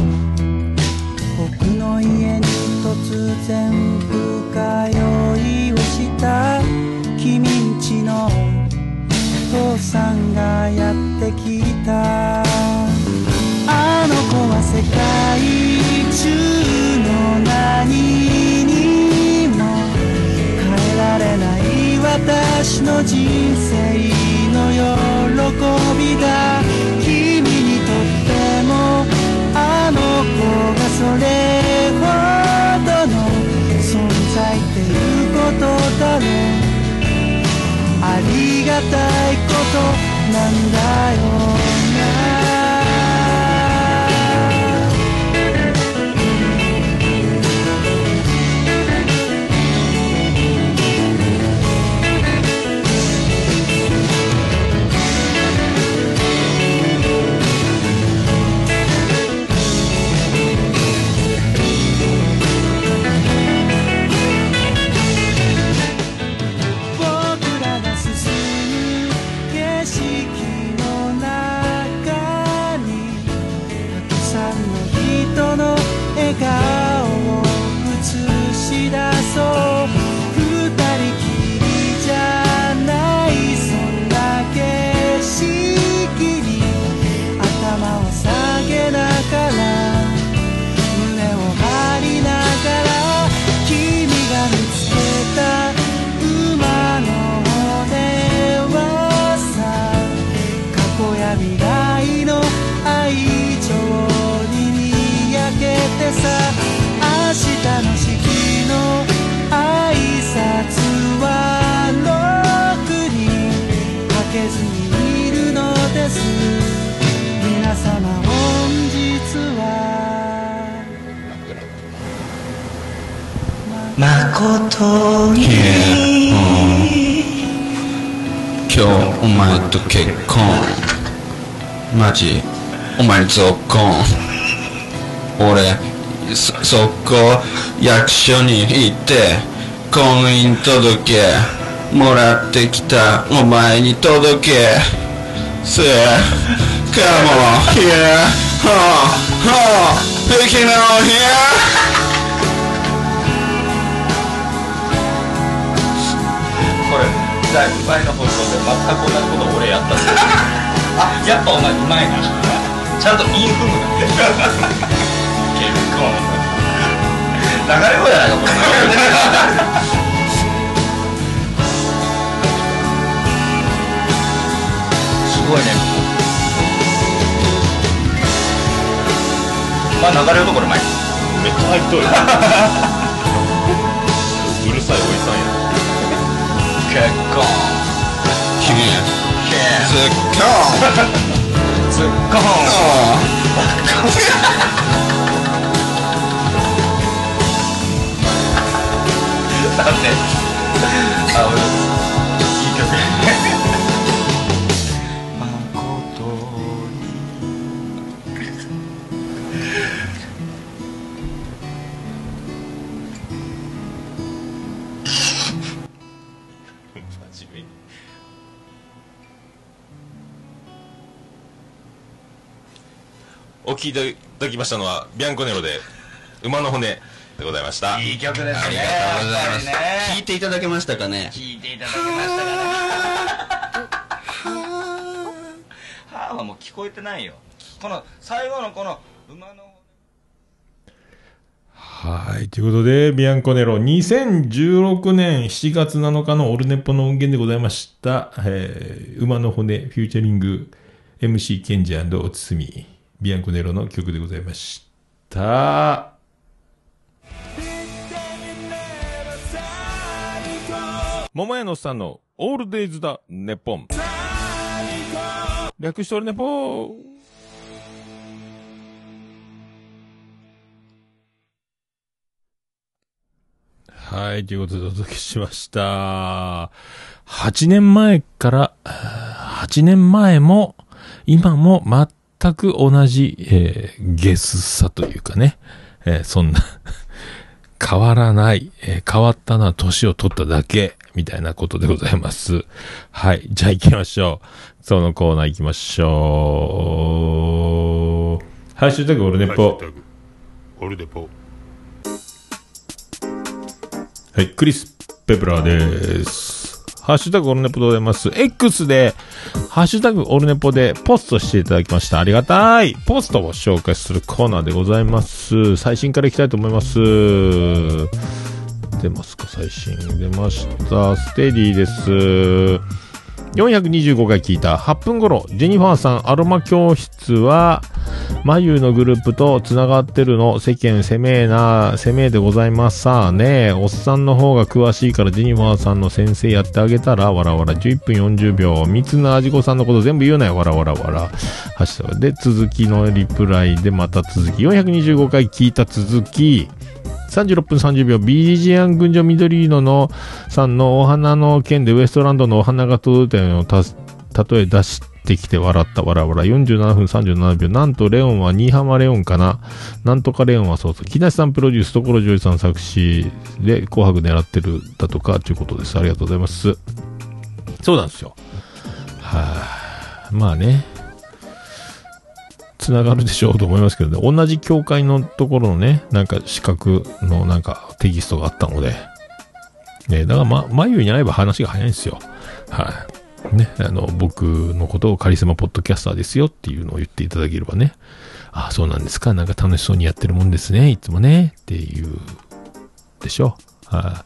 僕の家に突然深酔いをした君んちのお父さんがやってきた。あの子は世界中の何にも変えられない私の人生の喜びだ。君にとってもあの子がそれほどの存在っていうことだろう。ありがたいことなんだよな。誠に、 うん、今日お前と結婚、マジお前ぞっこん。俺そそこ役所に行って婚姻届もらってきた。お前に届け。せやカモンヒアホーホーピキノヒアだいぶ前の放送で全く同じことを俺やったんですよあ、やっぱお前うまいなちゃんとインフムが結構流れ子じゃないかこれすごいねまあ流れるところ前めっちゃ入っとるうるさいおじさんや結婚キュンズッコツッコーンなんであ、俺いい曲誠に真面目にお聴きいただきましたのはビアンコネロで馬の骨でございました。 いい曲ですね。 ありがとうございます、ね、聞いていただけましたかね。 聞いていただけましたかねはぁはもう聞こえてないよ。この最後のこの馬のはい。ということで、ビアンコネロ、にせんじゅうろくねんしちがつなのかのオルネポの音源でございました。えー、馬の骨、フューチャリング、エムシー ケンジ&おつすみ、ビアンコネロの曲でございました。桃屋のさんのオールデイズだ、ネポン。略しておるネポー。はい、ということでお届けしました。はちねんまえから、はちねんまえも、今も全く同じ、えー、ゲスさというかね、えー、そんな、変わらない、えー、変わったのは年を取っただけ、みたいなことでございます。はい、じゃあ行きましょう。そのコーナー行きましょう。ハッシュタグオルネポ。ハッシュタグオルネポ。はい、クリス・ペプラーです。ハッシュタグオルネポでございます。X で、ハッシュタグオルネポでポストしていただきました。ありがたい。ポストを紹介するコーナーでございます。最新からいきたいと思います。出ますか、最新。出ました。ステディです。よんひゃくにじゅうごかい聞いたはっぷん頃、ジェニファーさんアロマ教室は、眉のグループと繋がってるの、世間攻めえな、攻めえでございますさあね。おっさんの方が詳しいからジェニファーさんの先生やってあげたら、わらわらじゅういっぷんよんじゅうびょう。三つのあじこさんのこと全部言うなよ、わらわらわら。はしで、続きのリプライでまた続き。よんひゃくにじゅうごかい聞いた続き。さんじゅうろっぷんさんじゅうびょう、ビージアン群青緑色のさんのお花の件でウエストランドのお花が届いたのをた例え出してきて笑ったわらわら。よんじゅうななふんさんじゅうななびょう。なんとレオンは新浜レオンかな。なんとかレオンはそうそう。木梨さんプロデュース、所ジョージさん作詞で紅白狙ってるだとかということです。ありがとうございます。そうなんですよ。はぁ、まあね。つながるでしょうと思いますけどね。同じ教会のところのね、なんか四角のなんかテキストがあったので、ね、だからま、眉に会えば話が早いんですよ。はい、ね、あの、僕のことをカリスマポッドキャスターですよっていうのを言っていただければね、ああ、そうなんですか、なんか楽しそうにやってるもんですね、いつもね、っていう、でしょ。はい、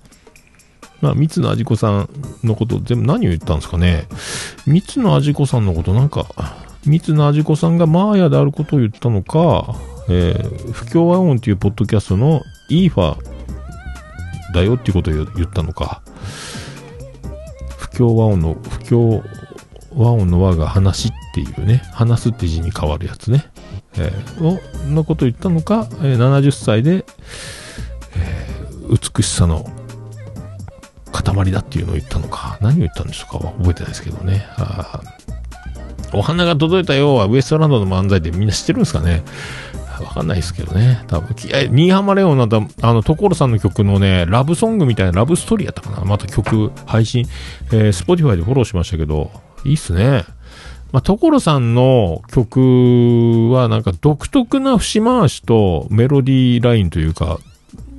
まあ、三つのあじこさんのこと全部何を言ったんですかね。三つのあじこさんのことなんか、三つのあじこさんがマーヤであることを言ったのか、えー、不協和音というポッドキャストのイーファだよっていうことを言ったのか、不協和音の不協和音の和が話っていうね、話すって字に変わるやつね、えー、をのことを言ったのか、えー、ななじゅっさいで、えー、美しさの塊だっていうのを言ったのか、何を言ったんでしょうかは覚えてないですけどね。あ、お花が届いたよはウエストランドの漫才でみんな知ってるんですかね。わかんないですけどね。多分、新浜レオンなんだ、あの、所さんの曲のね、ラブソングみたいなラブストーリーやったかな。また曲配信、えー、Spotify でフォローしましたけど、いいっすね。まあ、所さんの曲はなんか独特な節回しとメロディーラインというか、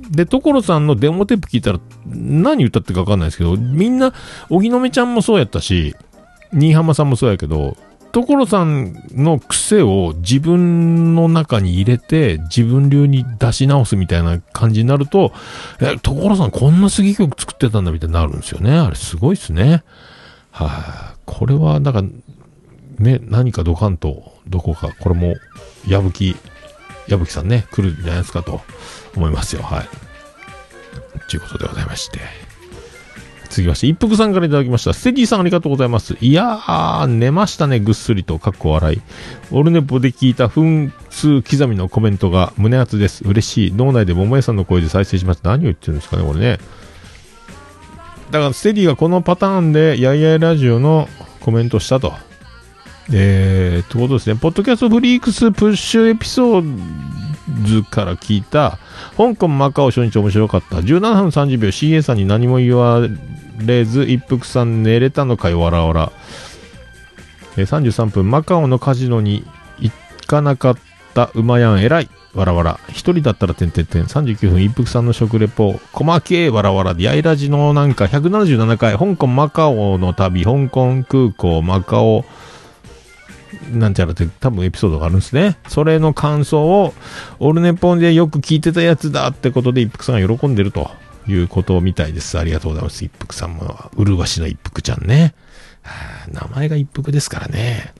で、所さんのデモテープ聞いたら何歌ってるか分かんないですけど、みんな、荻野目ちゃんもそうやったし、新浜さんもそうやけど、所さんの癖を自分の中に入れて自分流に出し直すみたいな感じになると、え、所さんこんなすげえ曲作ってたんだみたいになるんですよね。あれすごいっすね。はい、あ、これはなんかね、何かドカンとどこか、これも矢吹矢吹さんね来るんじゃないですかと思いますよ。はい、ということでございまして、続きまして一服さんからいただきました。ステディさんありがとうございます。いやー寝ましたねぐっすりとかっこ笑い。オルネポで聞いた分数刻みのコメントが胸熱です。嬉しい。脳内で桃江さんの声で再生しました。何を言ってるんですかねこれね。だからステディがこのパターンでやいやいラジオのコメントしたと。えー、ってことですね。ポッドキャストフリークスプッシュエピソードから聞いた香港マカオ初日面白かった。じゅうななふんさんじゅうびょう シーエー さんに何も言われず一服さん寝れたのかよわらわら。えー、さんじゅうさんぷんマカオのカジノに行かなかった馬やん偉いわらわら。一人だったらてんてんてん。さんじゅうきゅうふん一服さんの食レポ細けえわらわらでやいラジのなんかひゃくななじゅうななかい香港マカオの旅香港空港マカオなんちゃらって多分エピソードがあるんですね。それの感想をオルネポンでよく聞いてたやつだってことで一服さんが喜んでるということみたいです。ありがとうございます。一服さんも麗しの一服ちゃんね、はあ、名前が一服ですからね。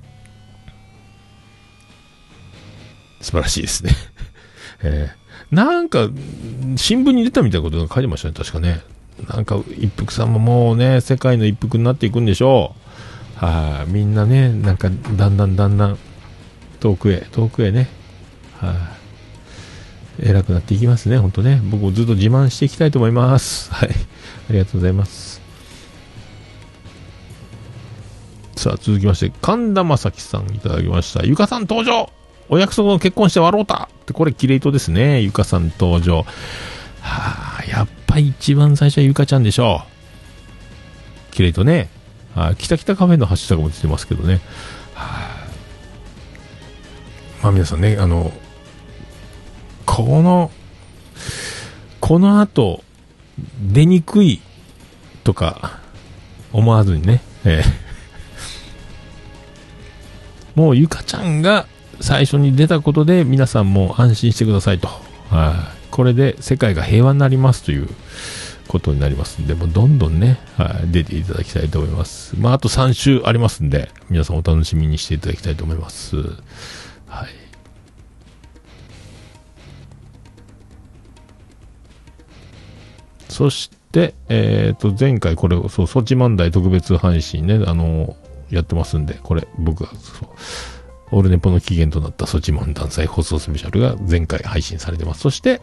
素晴らしいですね、えー、なんか新聞に出たみたいなことが書いてましたね確かね。なんか一服さんももうね世界の一服になっていくんでしょう。はあ、みんなねなんかだんだんだんだん遠くへ遠くへね、はあ、偉くなっていきますね本当ね。僕もずっと自慢していきたいと思います。はい、ありがとうございます。さあ続きまして神田正輝さんいただきました。ゆかさん登場。お約束の結婚して笑うたってこれキレイトですね。ゆかさん登場。はあ、やっぱり一番最初はゆかちゃんでしょう。キレイトね。あ、きたきたカフェのハッシュタグも出てますけどね。はあ、まあ皆さんね、あのこのこの後出にくいとか思わずにね、えー、もうゆかちゃんが最初に出たことで皆さんも安心してくださいと。はあ、これで世界が平和になりますということになりますんで、もうどんどんね、はい、出ていただきたいと思います。まああとさん週ありますんで皆さんお楽しみにしていただきたいと思います。はい。そしてえっ、ー、と前回これそうソチ漫才特別配信ねあのやってますんで、これ僕がそうオルネポの起源となったソチ漫才放送スペシャルが前回配信されてます。そして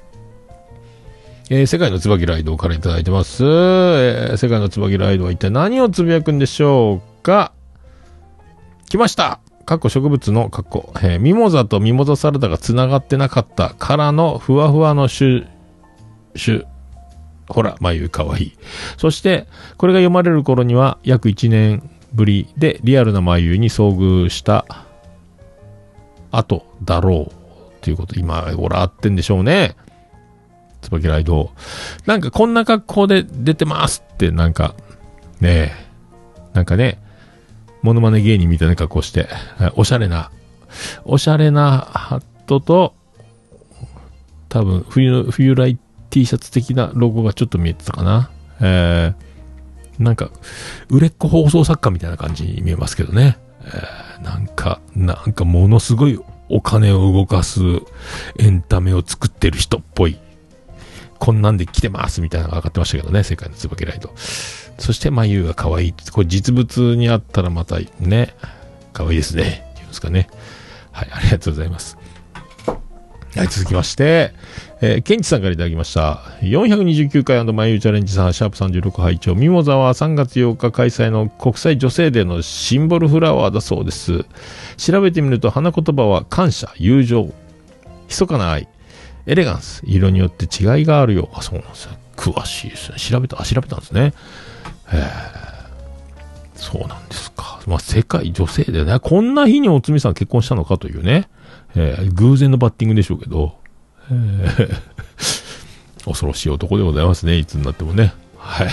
えー、世界の椿ライドからいただいてます、えー、世界の椿ライドは一体何をつぶやくんでしょうか。来ました。かっこ植物のかっこ、えー、ミモザとミモザサラダがつながってなかったからのふわふわのシュシュほら眉かわいい。そしてこれが読まれる頃には約いちねんぶりでリアルな眉に遭遇した後だろうということ。今ほら合ってんでしょうね。椿ライドなんかこんな格好で出てますってなんかねえなんかねモノマネ芸人みたいな格好しておしゃれなおしゃれなハットと多分冬冬来 T シャツ的なロゴがちょっと見えてたかな。えー、なんか売れっ子放送作家みたいな感じに見えますけどね。えー、なんかなんかものすごいお金を動かすエンタメを作ってる人っぽい。こんなんで来てますみたいなのが上がってましたけどね、世界の椿ライド。そして眉が可愛い。これ実物にあったらまたね可愛いですねっていうんですかね。はい、ありがとうございます。はい、続きまして、えー、ケンチさんからいただきました。よんひゃくにじゅうきゅうかい&眉チャレンジさんシャープさんじゅうろく拝聴。ミモザはさんがつようか開催の国際女性デーのシンボルフラワーだそうです。調べてみると花言葉は感謝、友情、密かな愛、エレガンス、色によって違いがあるよ。あ、そうなんですよ。詳しいですね。調べた、あ、調べたんですね。へー、そうなんですか。まあ、世界女性でね、こんな日におつみさん結婚したのかというね、えー、偶然のバッティングでしょうけど、えー恐ろしい男でございますね、いつになってもね。はい。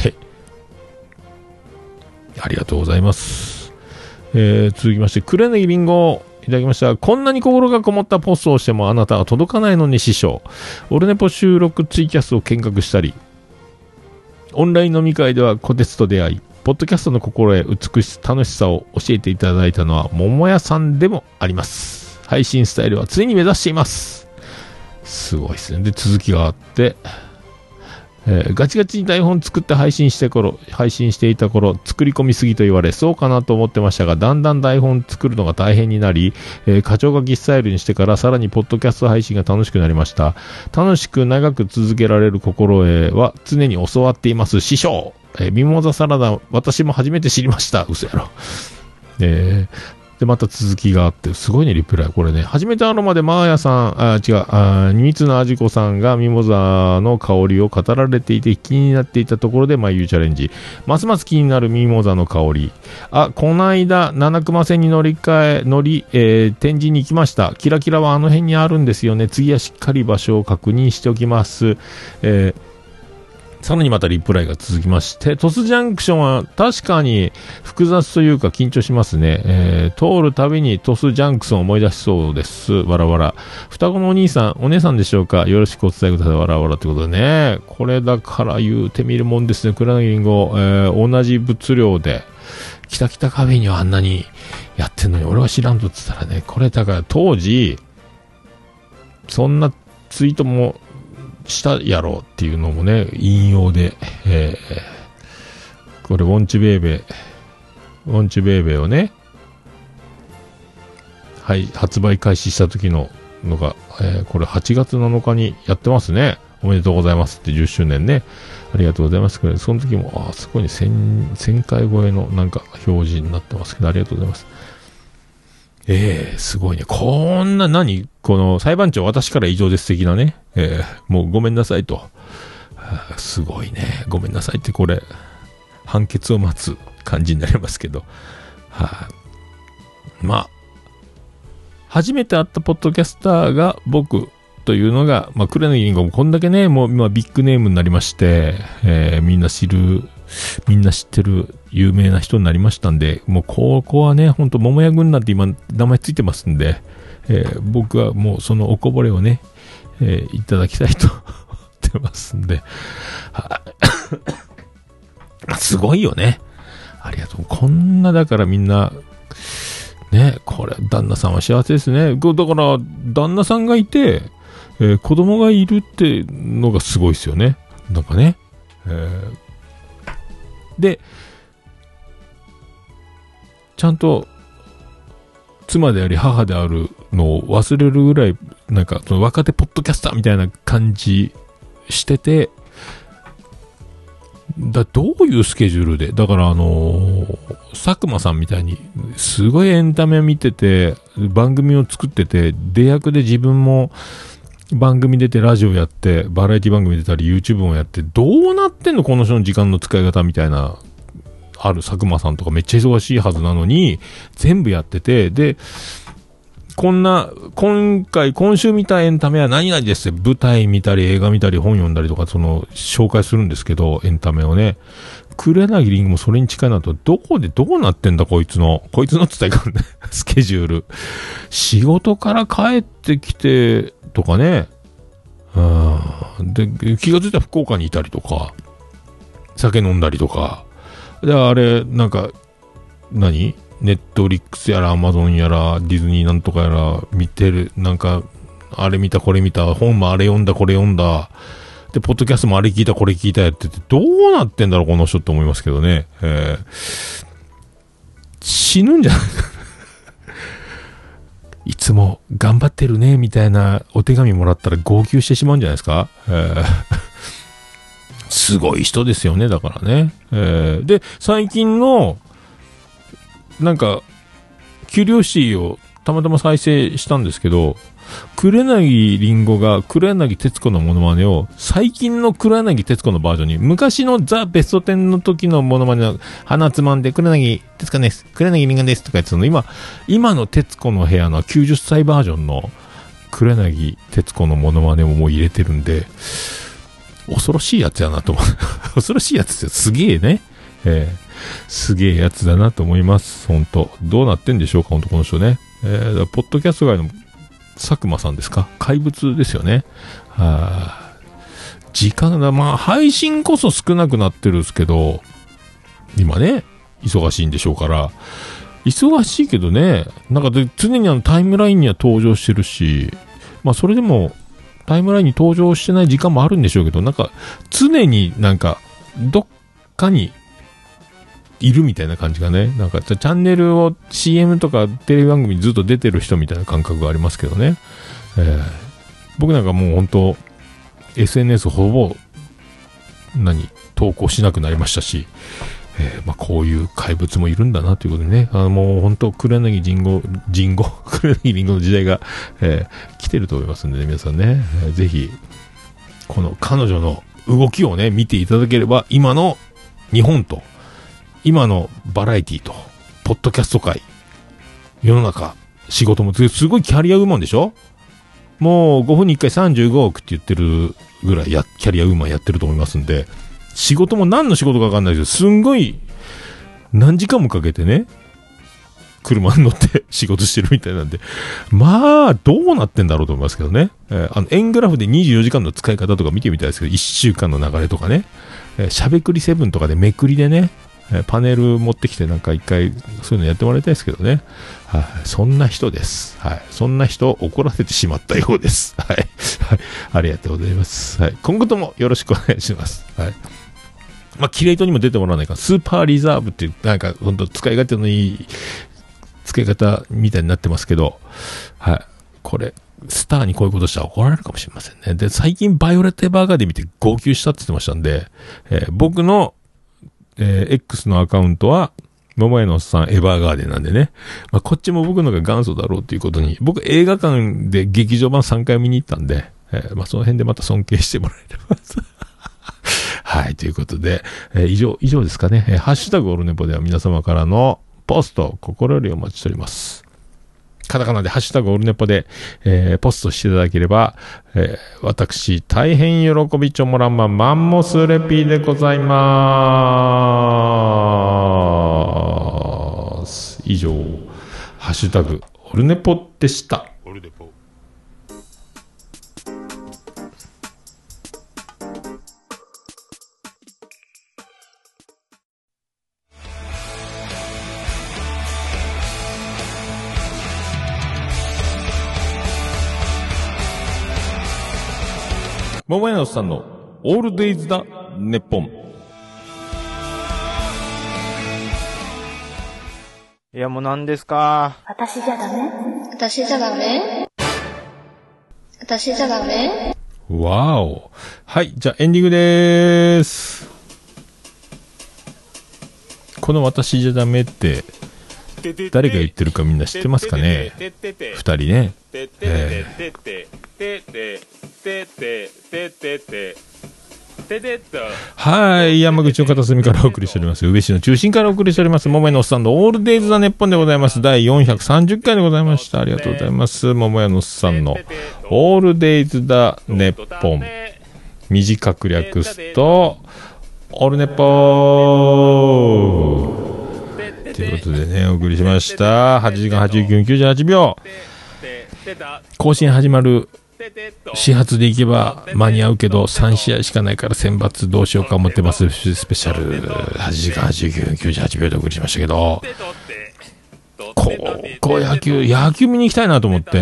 ありがとうございます。えー、続きまして、クレネギリンゴいただきました。こんなに心がこもったポストをしてもあなたは届かないのに師匠。オルネポ収録ツイキャスを見学したり、オンライン飲み会では小鉄と出会い、ポッドキャストの心得、美しさ、楽しさを教えていただいたのは桃屋さんでもあります。配信スタイルは常に目指しています。すごいですね。で、続きがあって、えー、ガチガチに台本作って配信して頃、配信していた頃、作り込みすぎと言われ、そうかなと思ってましたが、だんだん台本作るのが大変になり、えー、課長書きスタイルにしてから、さらにポッドキャスト配信が楽しくなりました。楽しく長く続けられる心得は常に教わっています。師匠、えー、ミモザサラダ、私も初めて知りました。嘘やろ。えーで、また続きがあって、すごいね、リプライ。これね、初めてアロマでマーヤさん、あ、違う、あ、ニミツのアジコさんがミモザの香りを語られていて気になっていたところで、眉チャレンジ。ますます気になるミモザの香り。あ、こないだ、七熊線に乗り換え、乗り、えー、展示に行きました。キラキラはあの辺にあるんですよね。次はしっかり場所を確認しておきます。えーさらにまたリプライが続きまして、トスジャンクションは確かに複雑というか緊張しますね。えー、通るたびにトスジャンクションを思い出しそうです。わらわら。双子のお兄さん、お姉さんでしょうか。よろしくお伝えください。わらわらってことでね。これだから言うてみるもんですね。黒柳りんご、えー、同じ物量で、北北カフェにはあんなにやってんのに、俺は知らんとって言ったらね、これだから当時、そんなツイートも、したやろうっていうのもね、引用で、えー、これ、ウォンチベーベー、ウォンチベーベーをね、はい、発売開始した時ののが、えー、これはちがつなのかにやってますね。おめでとうございますってじゅっしゅうねんね。ありがとうございます。これ、その時も、あ、すごいね、せん、せんかい超えのなんか表示になってますけど、ありがとうございます。ええー、すごいね。こんな、何この裁判長、私から以上です的なね。えー、もうごめんなさいと。すごいね。ごめんなさいってこれ、判決を待つ感じになりますけど。はい、あ、まあ、初めて会ったポッドキャスターが僕というのが、まあ、クレネギンゴもこんだけね、もう今ビッグネームになりまして、えー、みんな知る、みんな知ってる有名な人になりましたんで、もうここはね、ほんと桃屋軍なんて今名前ついてますんで、えー、僕はもうそのおこぼれをね、えー、いただきたいと思ってますんで、はい、すごいよね。ありがとう。こんなだからみんな、ね、これ、旦那さんは幸せですね。だから、旦那さんがいて、えー、子供がいるってのがすごいですよね。なんかね。えー、で、ちゃんと、妻であり母であるのを忘れるぐらい、なんか、その若手ポッドキャスターみたいな感じしてて、だどういうスケジュールで、だからあのー、佐久間さんみたいにすごいエンタメを見てて番組を作ってて出役で自分も番組出てラジオやってバラエティ番組出たり YouTube もやってどうなってんのこの人の時間の使い方みたいなある佐久間さんとかめっちゃ忙しいはずなのに全部やっててでこんな、今回、今週見たエンタメは何々ですって、舞台見たり、映画見たり、本読んだりとか、その、紹介するんですけど、エンタメをね。クレナギリングもそれに近いなと、どこでどうなってんだ、こいつの。こいつのって言ったらいかんね。スケジュール。仕事から帰ってきて、とかね。うん。で、気がついたら福岡にいたりとか、酒飲んだりとか。で、あれ、なんか、何ネットリックスやらアマゾンやらディズニーなんとかやら見てるなんかあれ見たこれ見た本もあれ読んだこれ読んだでポッドキャストもあれ聞いたこれ聞いたやっててどうなってんだろうこの人って思いますけどね、えー、死ぬんじゃないいつも頑張ってるねみたいなお手紙もらったら号泣してしまうんじゃないですか、えー、すごい人ですよねだからね、えー、で最近のなんか、キュリオシティをたまたま再生したんですけど、黒柳りんごが黒柳徹子のモノマネを、最近の黒柳徹子のバージョンに、昔のザ・ベストテンの時のモノマネの鼻つまんで黒柳徹子です、黒柳りんごですとか言ってたの、今、今の徹子の部屋のきゅうじゅっさいバージョンの黒柳徹子のモノマネをもう入れてるんで、 恐ろしいやつやなと思う。恐ろしいやつですよ。すげえね。えー、すげえやつだなと思います。本当どうなってんでしょうか、本当この人ね。えー、ポッドキャスト界の佐久間さんですか、怪物ですよね。は時間が、まあ、配信こそ少なくなってるんですけど、今ね、忙しいんでしょうから、忙しいけどね、なんかで常にあのタイムラインには登場してるし、まあそれでもタイムラインに登場してない時間もあるんでしょうけど、なんか常になんかどっかにいるみたいな感じがね、なんかチャンネルを シーエム とかテレビ番組にずっと出てる人みたいな感覚がありますけどね。えー、僕なんかもう本当 エスエヌエス ほぼ何投稿しなくなりましたし、えーまあ、こういう怪物もいるんだなということでね、あのもう本当黒柳人語人語黒柳りんごの時代が、えー、来てると思いますんでね、皆さんね、えー、ぜひこの彼女の動きをね見ていただければ、今の日本と今のバラエティとポッドキャスト界、世の中仕事もすごいキャリアウーマンでしょ。もうごふんにいっかいさんじゅうごおくって言ってるぐらいやキャリアウーマンやってると思いますんで、仕事も何の仕事か分かんないですけど、すんごい何時間もかけてね車に乗って仕事してるみたいなんで、まあどうなってんだろうと思いますけどね、えー、あの円グラフでにじゅうよじかんの使い方とか見てみたいですけど、いっしゅうかんの流れとかね、えー、しゃべくりセブンとかでめくりでね、えー、パネル持ってきてなんか一回そういうのやってもらいたいですけどね、はい、そんな人です。はい、そんな人を怒らせてしまったようです。はい、はい、ありがとうございます。はい、今後ともよろしくお願いします。はい。まあ、キレイトにも出てもらわないから、スーパーリザーブっていう、なんか、ほんと使い勝手のいい使い方みたいになってますけど、はい。これ、スターにこういうことしたら怒られるかもしれませんね。で、最近バイオレットエヴァーガーデン見て号泣したって言ってましたんで、えー、僕の、えー、X のアカウントは、桃屋のおっさんエヴァーガーデンなんでね、まあ、こっちも僕のが元祖だろうということに、僕映画館で劇場版さんかい見に行ったんで、えー、まあ、その辺でまた尊敬してもらえれば。はい、ということで、えー、以上、以上ですかね。えー、ハッシュタグオルネポでは皆様からのポスト、心よりお待ちしております。カタカナでハッシュタグオルネポで、えー、ポストしていただければ、えー、私、大変喜びちょもらんまマンモスレピーでございます。以上、ハッシュタグオルネポでした。オルネポ。桃屋のおっさんのオールデイズだネッポン。 いやもう何ですか。 私じゃダメ？私じゃダメ？私じゃダメ？ わーお。はい、じゃあエンディングでーす。この私じゃダメって誰が言ってるかみんな知ってますかね。二人ね、えーはい、山口の片隅からお送りしております。宇部市の中心からお送りしております。桃屋のおっさんのオールデイズ・ザ・ネッポンでございます。だいよんひゃくさんじゅっかいでございました。ありがとうございます。桃屋のおっさんのオールデイズ・ザ・ネッポン、短く略すとオールネポーということでね、お送りしました。はちじかんはちじゅうきゅうふんきゅうじゅうはちびょう、更新始まる始発で行けば間に合うけどさんしあいしかないから選抜どうしようか思ってます。スペシャルはちじかんはちじゅうきゅうふんきゅうじゅうはちびょうでお送りしましたけど、高校野球野球見に行きたいなと思って、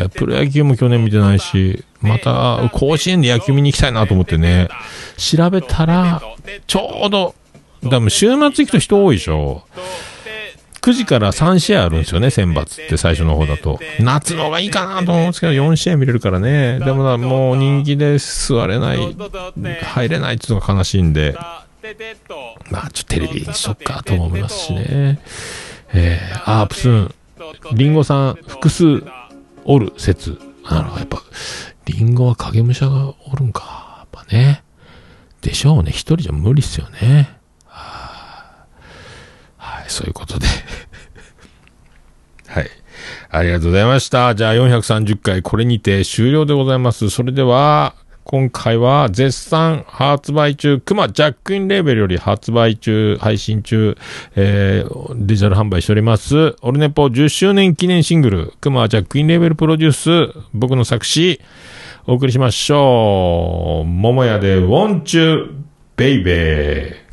プロ野球も去年見てないし、また甲子園で野球見に行きたいなと思ってね、調べたらちょうど多分週末行くと人多いでしょ。くじからさんしあいあるんですよね、選抜って最初の方だと。夏の方がいいかなと思うんですけど、よんしあい見れるからね。でもな、もう人気で座れない、入れないっていうのが悲しいんで、まあちょっとテレビにしとっかとも思いますしね。えー、アープスーン、リンゴさん複数おる説。あの、やっぱ、リンゴは影武者がおるんか。やっぱね。でしょうね。一人じゃ無理っすよね。はい、そういうことで。はい。ありがとうございました。じゃあよんひゃくさんじゅっかい、これにて終了でございます。それでは、 今回は絶賛発売中、クマジャックインレーベルより発売中、配信中、えー、デジタル販売しております。オルネポじゅっしゅうねん記念シングル、クマジャックインレーベルプロデュース、僕の作詞、お送りしましょう。桃屋で Want You Baby。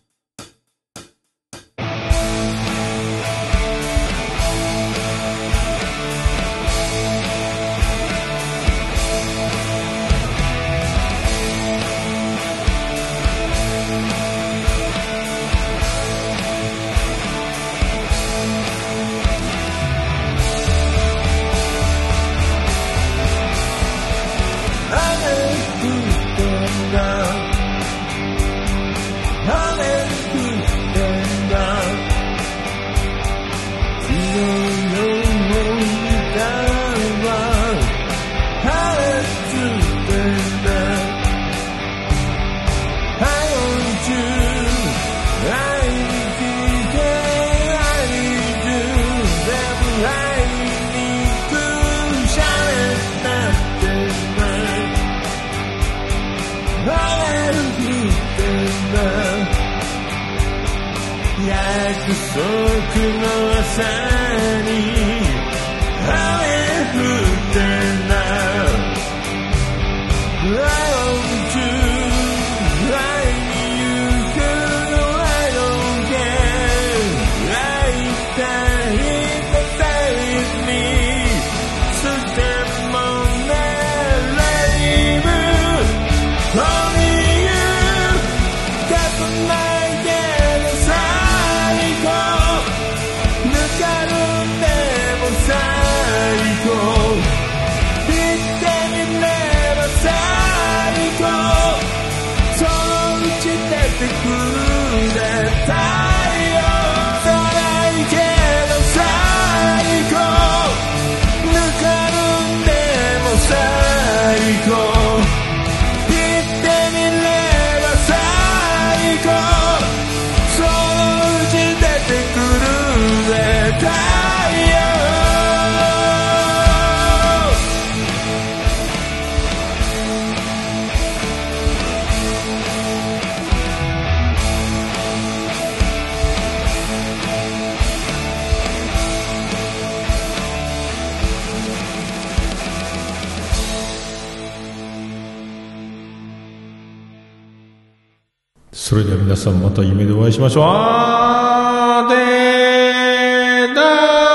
それでは皆さんまた夢でお会いしましょう。あーでーだ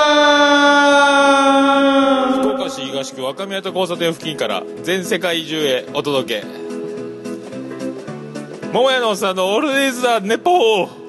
ー。福岡市東区若宮と交差点付近から全世界中へお届け。桃屋のおっさんのオールディーズ・ザ・ネポー。